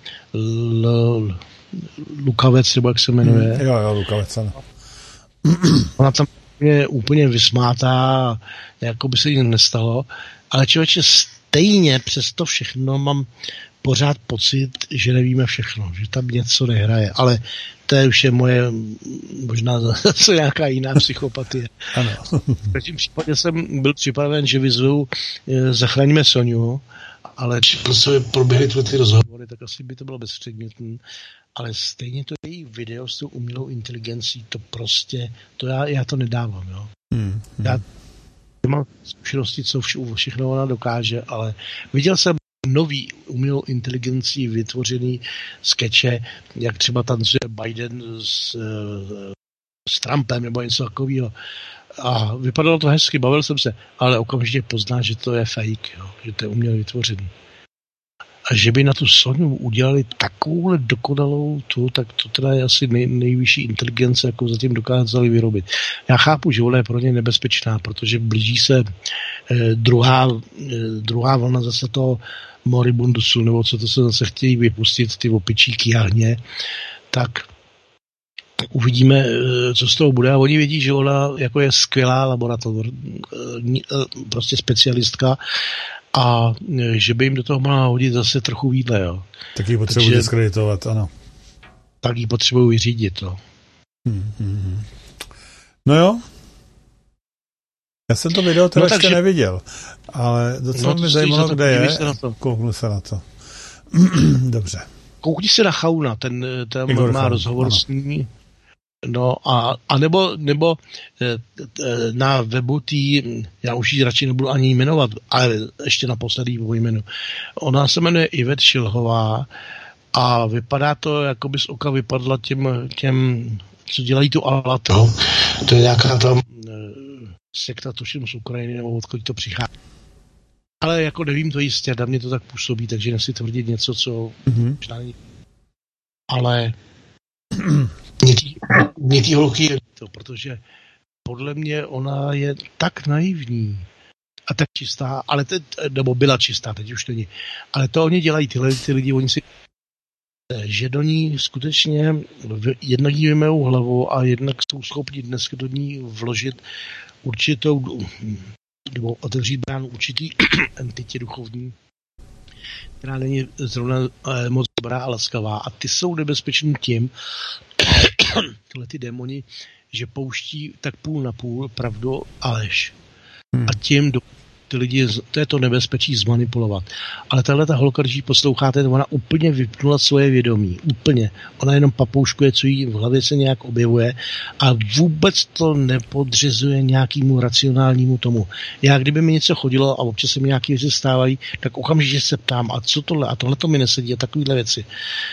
Lukavec, nebo jak se jmenuje. Jo, Lukavec, ano. Ona tam je úplně vysmátá, jako by se nic nestalo, ale člověče stejně přes to všechno mám pořád pocit, že nevíme všechno, že tam něco nehraje, ale to je už moje možná zase nějaká jiná psychopatie. Ano. V každém případě jsem byl připraven, že vyzvu Zachraňme Soňu, ale prostě proběhly ty rozhovory, tak asi by to bylo bezpředmětné. Ale stejně to její video s tou umělou inteligencí, to prostě, to já to nedávám, jo. Já nemám zkušenosti, co všechno ona dokáže, ale viděl jsem nový umělou inteligencí vytvořený skeče, jak třeba tancuje Biden s Trumpem nebo něco takového. A vypadalo to hezky, bavil jsem se, ale okamžitě pozná, že to je fake, jo, že to je uměle vytvořený. A že by na tu Soňu udělali takovou dokonalou tak to teda je asi nejvyšší inteligence, jakou zatím dokázali vyrobit. Já chápu, že ona je pro ně nebezpečná, protože blíží se druhá vlna zase toho moribundusu, nebo co to se zase chtějí vypustit, ty opičí jahně, tak uvidíme, co z toho bude. A oni vědí, že ona jako je skvělá laborator, prostě specialistka, a že by jim do toho mohla hodit zase trochu výdle, jo. Tak ji potřebuji diskreditovat, ano. Tak ji potřebuji vyřídit, no. No jo. Já jsem to video teda ještě neviděl, ale docela mě zajímalo, kde je. Kouknu se na to. Dobře. Koukni se na Chauna, ten má rozhovor s ní. No a nebo na webu já už ji radši nebudu ani jmenovat, ale ještě naposledy po jménu. Ona se jmenuje Ivet Šilhová a vypadá to, jako by z oka vypadla těm co dělají tu Alatu. No, to je nějaká tam sekta, tuším z Ukrajiny, nebo odkud to přichází. Ale jako nevím to jistě, na mě to tak působí, takže nechci tvrdit něco, co možná není. Ale mě tý holky je to, protože podle mě ona je tak naivní a tak čistá, ale nebo byla čistá, teď už není. Ale to oni dělají, ty lidi, oni si že do ní skutečně jednak jí vymejou hlavu a jednak jsou schopni dneska do ní vložit určitou, nebo otevřít bránu určitý entitě duchovní, která není zrovna moc dobrá a laskavá. A ty jsou nebezpeční tím, tyhle ty démoni, že pouští tak půl na půl pravdu a lež. A tím ty lidi, to je to nebezpečí zmanipulovat. Ale tahle ta holka, když ji posloucháte, ona úplně vypnula svoje vědomí. Úplně. Ona jenom papouškuje, co jí v hlavě se nějak objevuje a vůbec to nepodřizuje nějakému racionálnímu tomu. Já, kdyby mi něco chodilo a občas se mi nějaké věci stávají, tak okamžitě se ptám, a co tohle? A tohle to mi nesedí a takovéhle věci.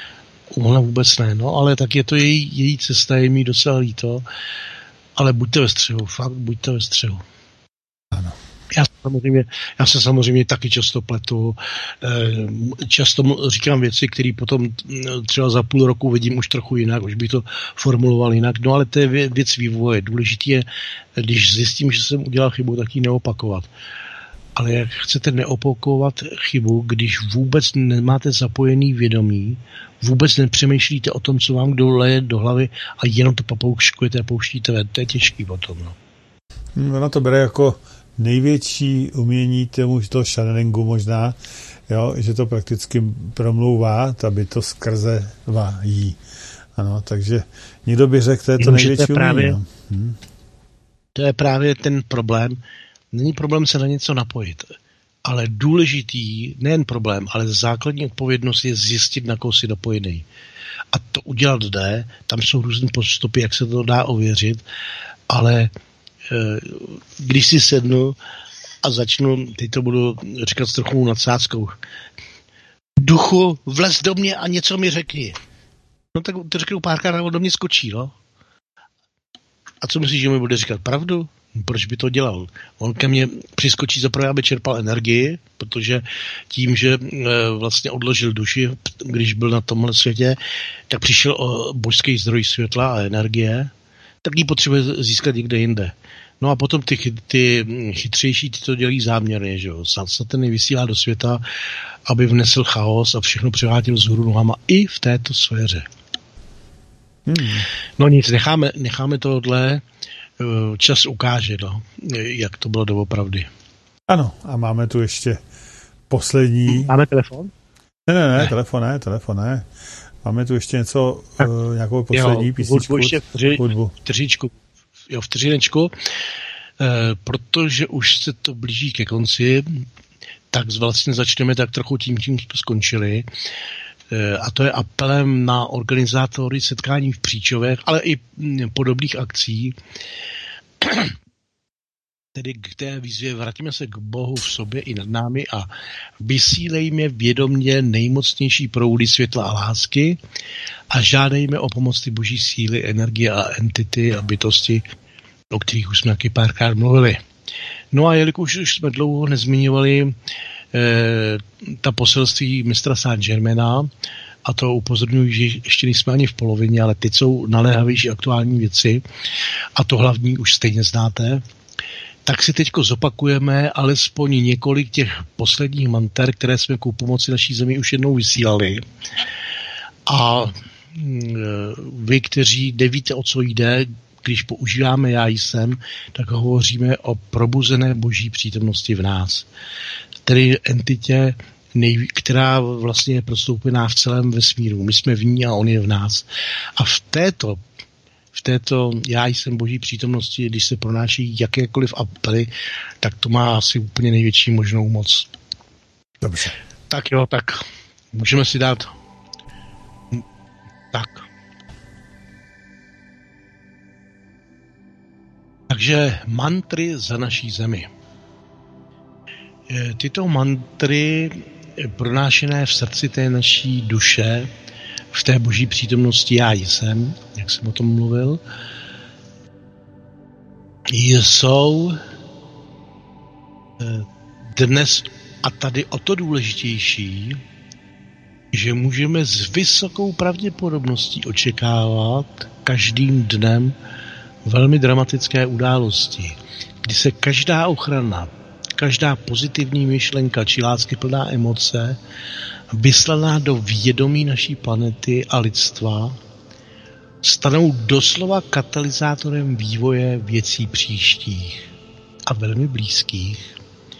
Ona vůbec ne, no, ale tak je to její cesta, je mi docela líto, ale buďte ve střehu, fakt buďte ve střehu. Ano. Já se samozřejmě taky často pletu, často říkám věci, které potom třeba za půl roku vidím už trochu jinak, už bych to formuloval jinak, no ale to je věc vývoje. Důležitý je, když zjistím, že jsem udělal chybu, tak ji neopakovat. Ale jak chcete neopakovat chybu, když vůbec nemáte zapojený vědomí, vůbec nepřemýšlíte o tom, co vám kdo leje do hlavy a jenom to papouškujete a pouštíte ven, to je těžký potom, no. Ona to bere jako největší umění toho channelingu možná, jo, že to prakticky promlouvá, ta bytost skrze jí. Ano, takže někdo by řekl, to je to největší umění. No. To je právě ten problém. Není problém se na něco napojit, ale důležitý, nejen problém, ale základní odpovědnost je zjistit, na koho si napojený. A to udělat jde, tam jsou různé postupy, jak se to dá ověřit, ale když si sednu a začnu, teď to budu říkat s trochu nadsázkou, duchu, vlez do mě a něco mi řekni. No tak to řeknu párkrát a on do mě skočí, no. A co myslíš, že mi bude říkat pravdu? Proč by to dělal? On ke mně přiskočí zaprvé, aby čerpal energii, protože tím, že vlastně odložil duši, když byl na tomhle světě, tak přišel o božský zdroj světla a energie, tak ji potřebuje získat někde jinde. No a potom ty chytřejší ty to dělí záměrně, že jo. Satan vysílá do světa, aby vnesl chaos a všechno převrátil vzhůru nohama i v této sféře. No nic, necháme tohle, čas ukáže, no, jak to bylo doopravdy. Ano, a máme tu ještě poslední... Máme telefon? Ne, telefon ne. Máme tu ještě něco, nějakou poslední písničku. Hudbu. Vteřinečku. Protože už se to blíží ke konci, tak vlastně začneme tak trochu tím jsme skončili. A to je apelem na organizátory setkání v Příčovech, ale i podobných akcí. Tedy k té výzvě vrátíme se k Bohu v sobě i nad námi a vysílejme vědomě nejmocnější proudy světla a lásky a žádejme o pomoc ty boží síly, energie a entity a bytosti, o kterých už jsme taky párkrát mluvili. No a jelikož už jsme dlouho nezmiňovali ta poselství mistra Saint-Germaina, a to upozorňuji, že ještě nejsme ani v polovině, ale teď jsou naléhavější aktuální věci a to hlavní už stejně znáte, tak si teďko zopakujeme alespoň několik těch posledních manter, které jsme ku pomoci naší zemi už jednou vysílali. A vy, kteří nevíte, o co jde, když používáme já jsem, tak hovoříme o probuzené boží přítomnosti v nás. Tedy entitě, která vlastně je prostoupená v celém vesmíru. My jsme v ní a on je v nás. A v této já jsem boží přítomnosti, když se pronáší jakékoliv apely, tak to má asi úplně největší možnou moc. Dobře. Tak jo, tak můžeme si dát tak. Takže mantry za naší zemi. Tyto mantry pronášené v srdci té naší duše, v té boží přítomnosti já jsem, jak jsem o tom mluvil, jsou dnes a tady o to důležitější, že můžeme s vysokou pravděpodobností očekávat každým dnem velmi dramatické události, kdy se každá ochrana, každá pozitivní myšlenka či láskyplná emoce vyslaná do vědomí naší planety a lidstva stanou doslova katalyzátorem vývoje věcí příštích a velmi blízkých.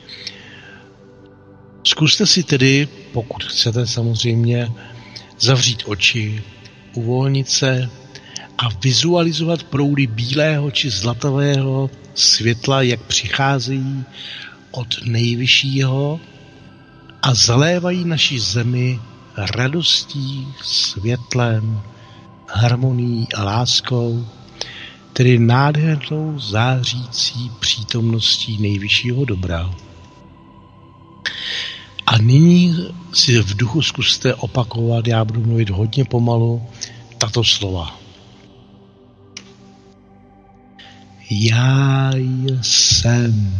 Zkuste si tedy, pokud chcete samozřejmě, zavřít oči, uvolnit se a vizualizovat proudy bílého či zlatavého světla, jak přicházejí od nejvyššího a zalévají naši zemi radostí, světlem, harmonií a láskou, tedy nádhernou zářící přítomností nejvyššího dobra. A nyní si v duchu zkuste opakovat, já budu mluvit hodně pomalu, tato slova. Já jsem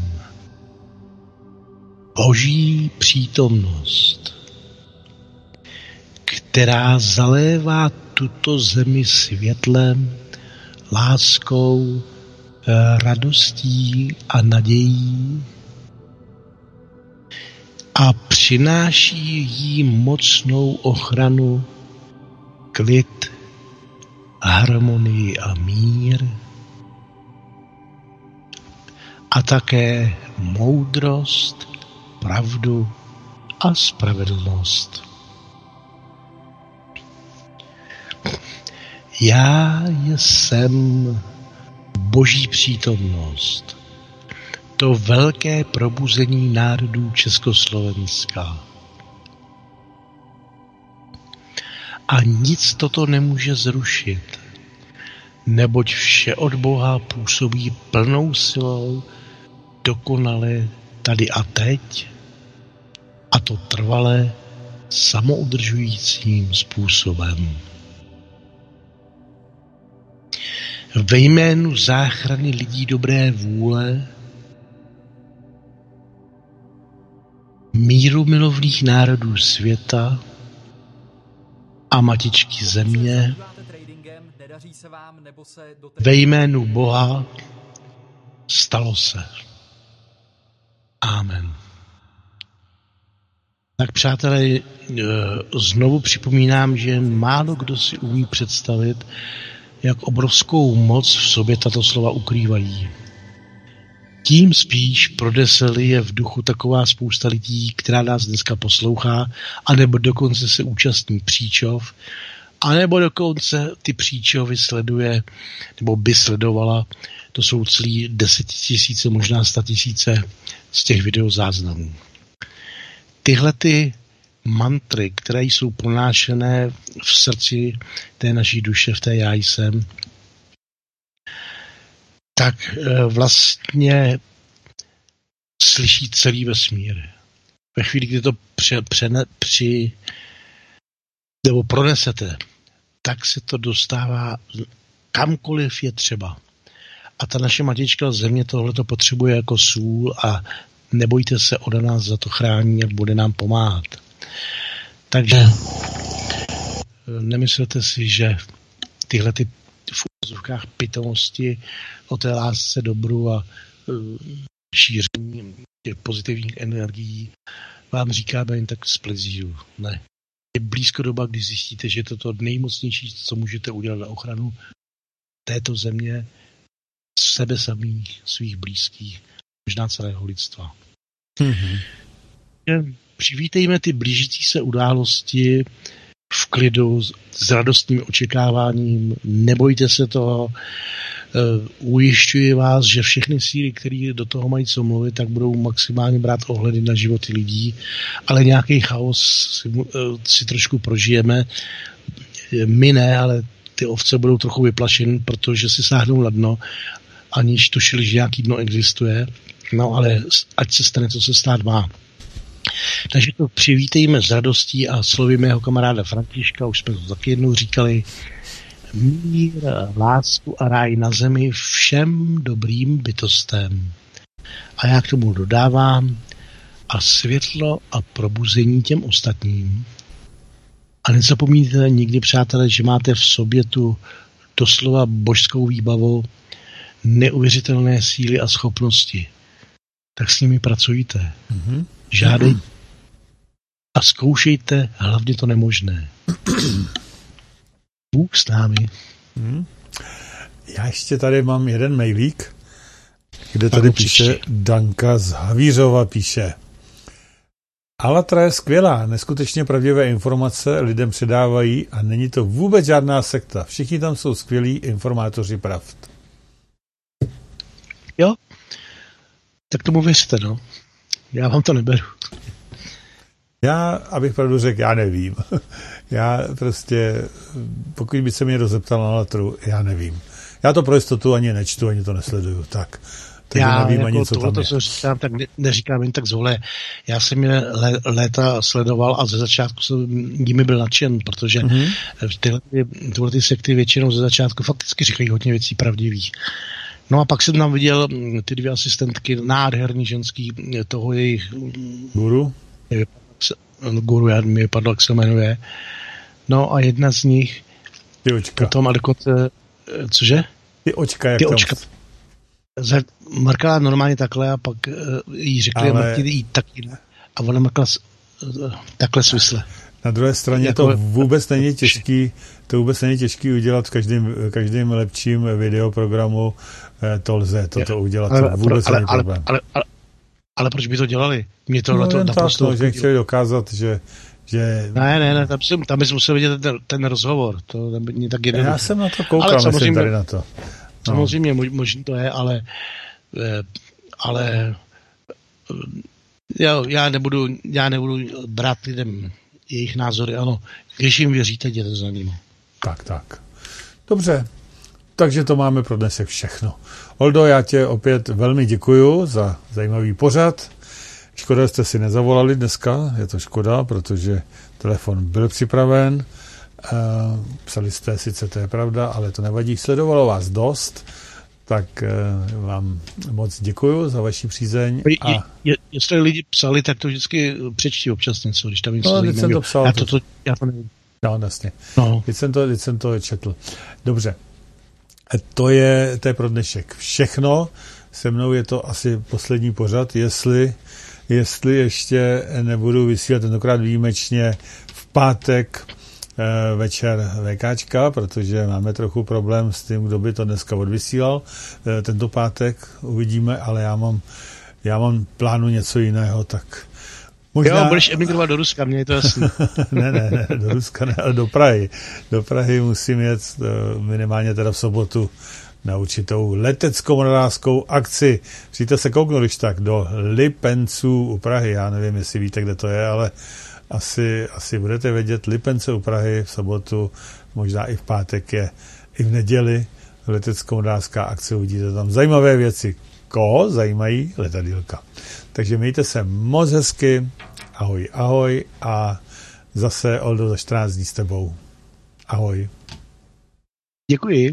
Boží přítomnost, která zalévá tuto zemi světlem, láskou, radostí a nadějí a přináší jí mocnou ochranu, klid, harmonii a mír a také moudrost, pravdu a spravedlnost. Já jsem Boží přítomnost, to velké probuzení národů Československa. A nic toto nemůže zrušit, neboť vše od Boha působí plnou silou, dokonale tady a teď, a to trvale samoudržujícím způsobem. Ve jménu záchrany lidí dobré vůle, míru milovných národů světa a matičky země, ve jménu Boha stalo se. Amen. Tak přátelé, znovu připomínám, že málo kdo si umí představit, jak obrovskou moc v sobě tato slova ukrývají. Tím spíš prodeseli je v duchu taková spousta lidí, která nás dneska poslouchá, anebo dokonce se účastní příčov, anebo dokonce ty příčovy sleduje, nebo by sledovala, to jsou celý 10 000, možná 100 000 z těch videozáznamů. Tyhle ty mantry, které jsou pronášené v srdci té naší duše, v té já jsem, tak vlastně slyší celý vesmír. Ve chvíli, kdy to nebo pronesete, tak se to dostává kamkoliv je třeba. A ta naše matička země tohleto potřebuje jako sůl a nebojte se, ona nás za to chrání a bude nám pomáhat. Takže nemyslete si, že tyhle ty v úzovkách pitomosti o té lásce, dobru a šíření těch pozitivních energií vám říkáme jen tak z plezíru. Ne. Je blízko doba, kdy zjistíte, že je to nejmocnější, co můžete udělat na ochranu této země, sebe samých, svých blízkých, možná celého lidstva. Mm-hmm. Přivítejme ty blížící se události v klidu, s radostným očekáváním, nebojte se toho, ujišťuji vás, že všechny síly, které do toho mají co mluvit, tak budou maximálně brát ohledy na životy lidí, ale nějaký chaos si trošku prožijeme. My ne, ale ty ovce budou trochu vyplašeny, protože si sáhnou na dno, aniž tušili, že nějaký dno existuje. No ale ať se stane, co se stát má. Takže to přivítejme s radostí a slovy mého kamaráda Františka, už jsme to taky jednou říkali, mír, lásku a ráj na zemi všem dobrým bytostem. A já k tomu dodávám a světlo a probuzení těm ostatním. A nezapomínejte nikdy, přátelé, že máte v sobě tu doslova božskou výbavu, neuvěřitelné síly a schopnosti. Tak s nimi pracujte. Mm-hmm. Žádejte a zkoušejte hlavně to nemožné. Bůh s námi. Já ještě tady mám jeden mailík, kde tady píše Danka z Havířova, píše: Alatra je skvělá, neskutečně pravdivé informace lidem předávají a není to vůbec žádná sekta. Všichni tam jsou skvělí informátoři pravd. Jo, tak tomu věřte, no. Já vám to neberu. Já, abych pravdu řekl, já nevím. Já prostě, pokud by se mě rozeptal na Alatru, já nevím. Já to pro jistotu ani nečtu, ani to nesleduju. Tak, takže nevím ani, co tam je. Tohle, co říkám, tak neříkám jen tak zvolé. Já jsem je léta sledoval a ze začátku jsem jimi byl nadšen, protože tyhle ty sekty většinou ze začátku fakticky říkají hodně věcí pravdivých. No a pak jsem tam viděl ty 2 asistentky, nádherný ženský, toho jejich guru, já mi vypadlo, jak se jmenuje. No a jedna z nich ty očka. Potom a dokonce, cože? Ty očka, jak ty očka. Mrkala normálně takhle a pak jí řekli, jít taky. A ona mrkala takhle svisle. Na druhé straně jako, to vůbec není těžký udělat v každém lepším videoprogramu. To lze, toto udělat. To vůbec není problém. Ale proč by to dělali? Mě to naprosto... že chtěli dokázat, že Ne, tam bys musel vidět ten rozhovor. To není tak jednoduché. Já jsem na to koukal, myslím tady na to. Samozřejmě možná to je, ale já nebudu brát lidem jejich názory, ano. Když jim věříte, jděte za ním. Tak. Dobře, takže to máme pro dnesek všechno. Oldo, já tě opět velmi děkuju za zajímavý pořad. Škoda, že jste si nezavolali dneska, je to škoda, protože telefon byl připraven. Psali jste, sice to je pravda, ale to nevadí, sledovalo vás dost, tak vám moc děkuju za vaši přízeň. Jestli lidi psali, tak to vždycky přečti občas něco, když tam něco zajímavého. Jsem to psal. Já to nevím. No, jasně. No. Teď jsem to četl. Dobře. To je pro dnešek všechno. Se mnou je to asi poslední pořad, jestli ještě nebudu vysílat tentokrát výjimečně v pátek večer VKčka, protože máme trochu problém s tím, kdo by to dneska odvysílal. Tento pátek uvidíme, ale já mám plánu něco jiného, tak možná... Jo, budeš emigrovat do Ruska, mně je to jasný. ne, do Ruska ne, ale do Prahy. Do Prahy musím jet minimálně teda v sobotu na určitou letecko-moravskou akci. Přijďte se kouknout, když tak, do Lipenců u Prahy. Já nevím, jestli víte, kde to je, ale asi budete vědět. Lipence u Prahy v sobotu, možná i v pátek je, i v neděli letecko-moravská akce. Uvidíte tam zajímavé věci. Koho zajímají letadýlka. Takže mějte se moc hezky. Ahoj a zase Oldo za 14 dní s tebou. Ahoj. Děkuji.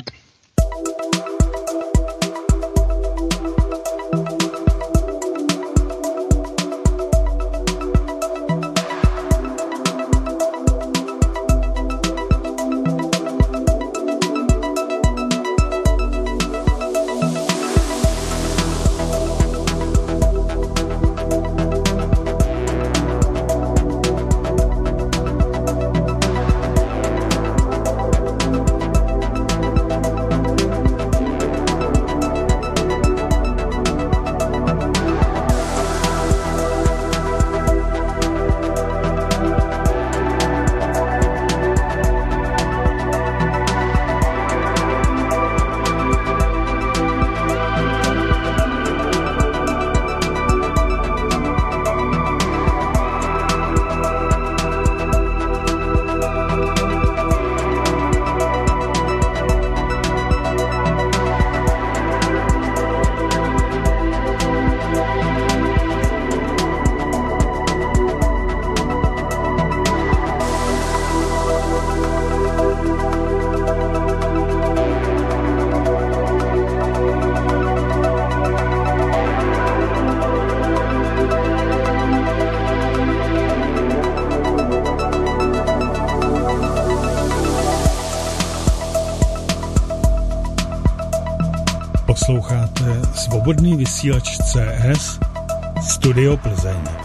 Posloucháte Svobodný vysílač CS Studio Plzeň.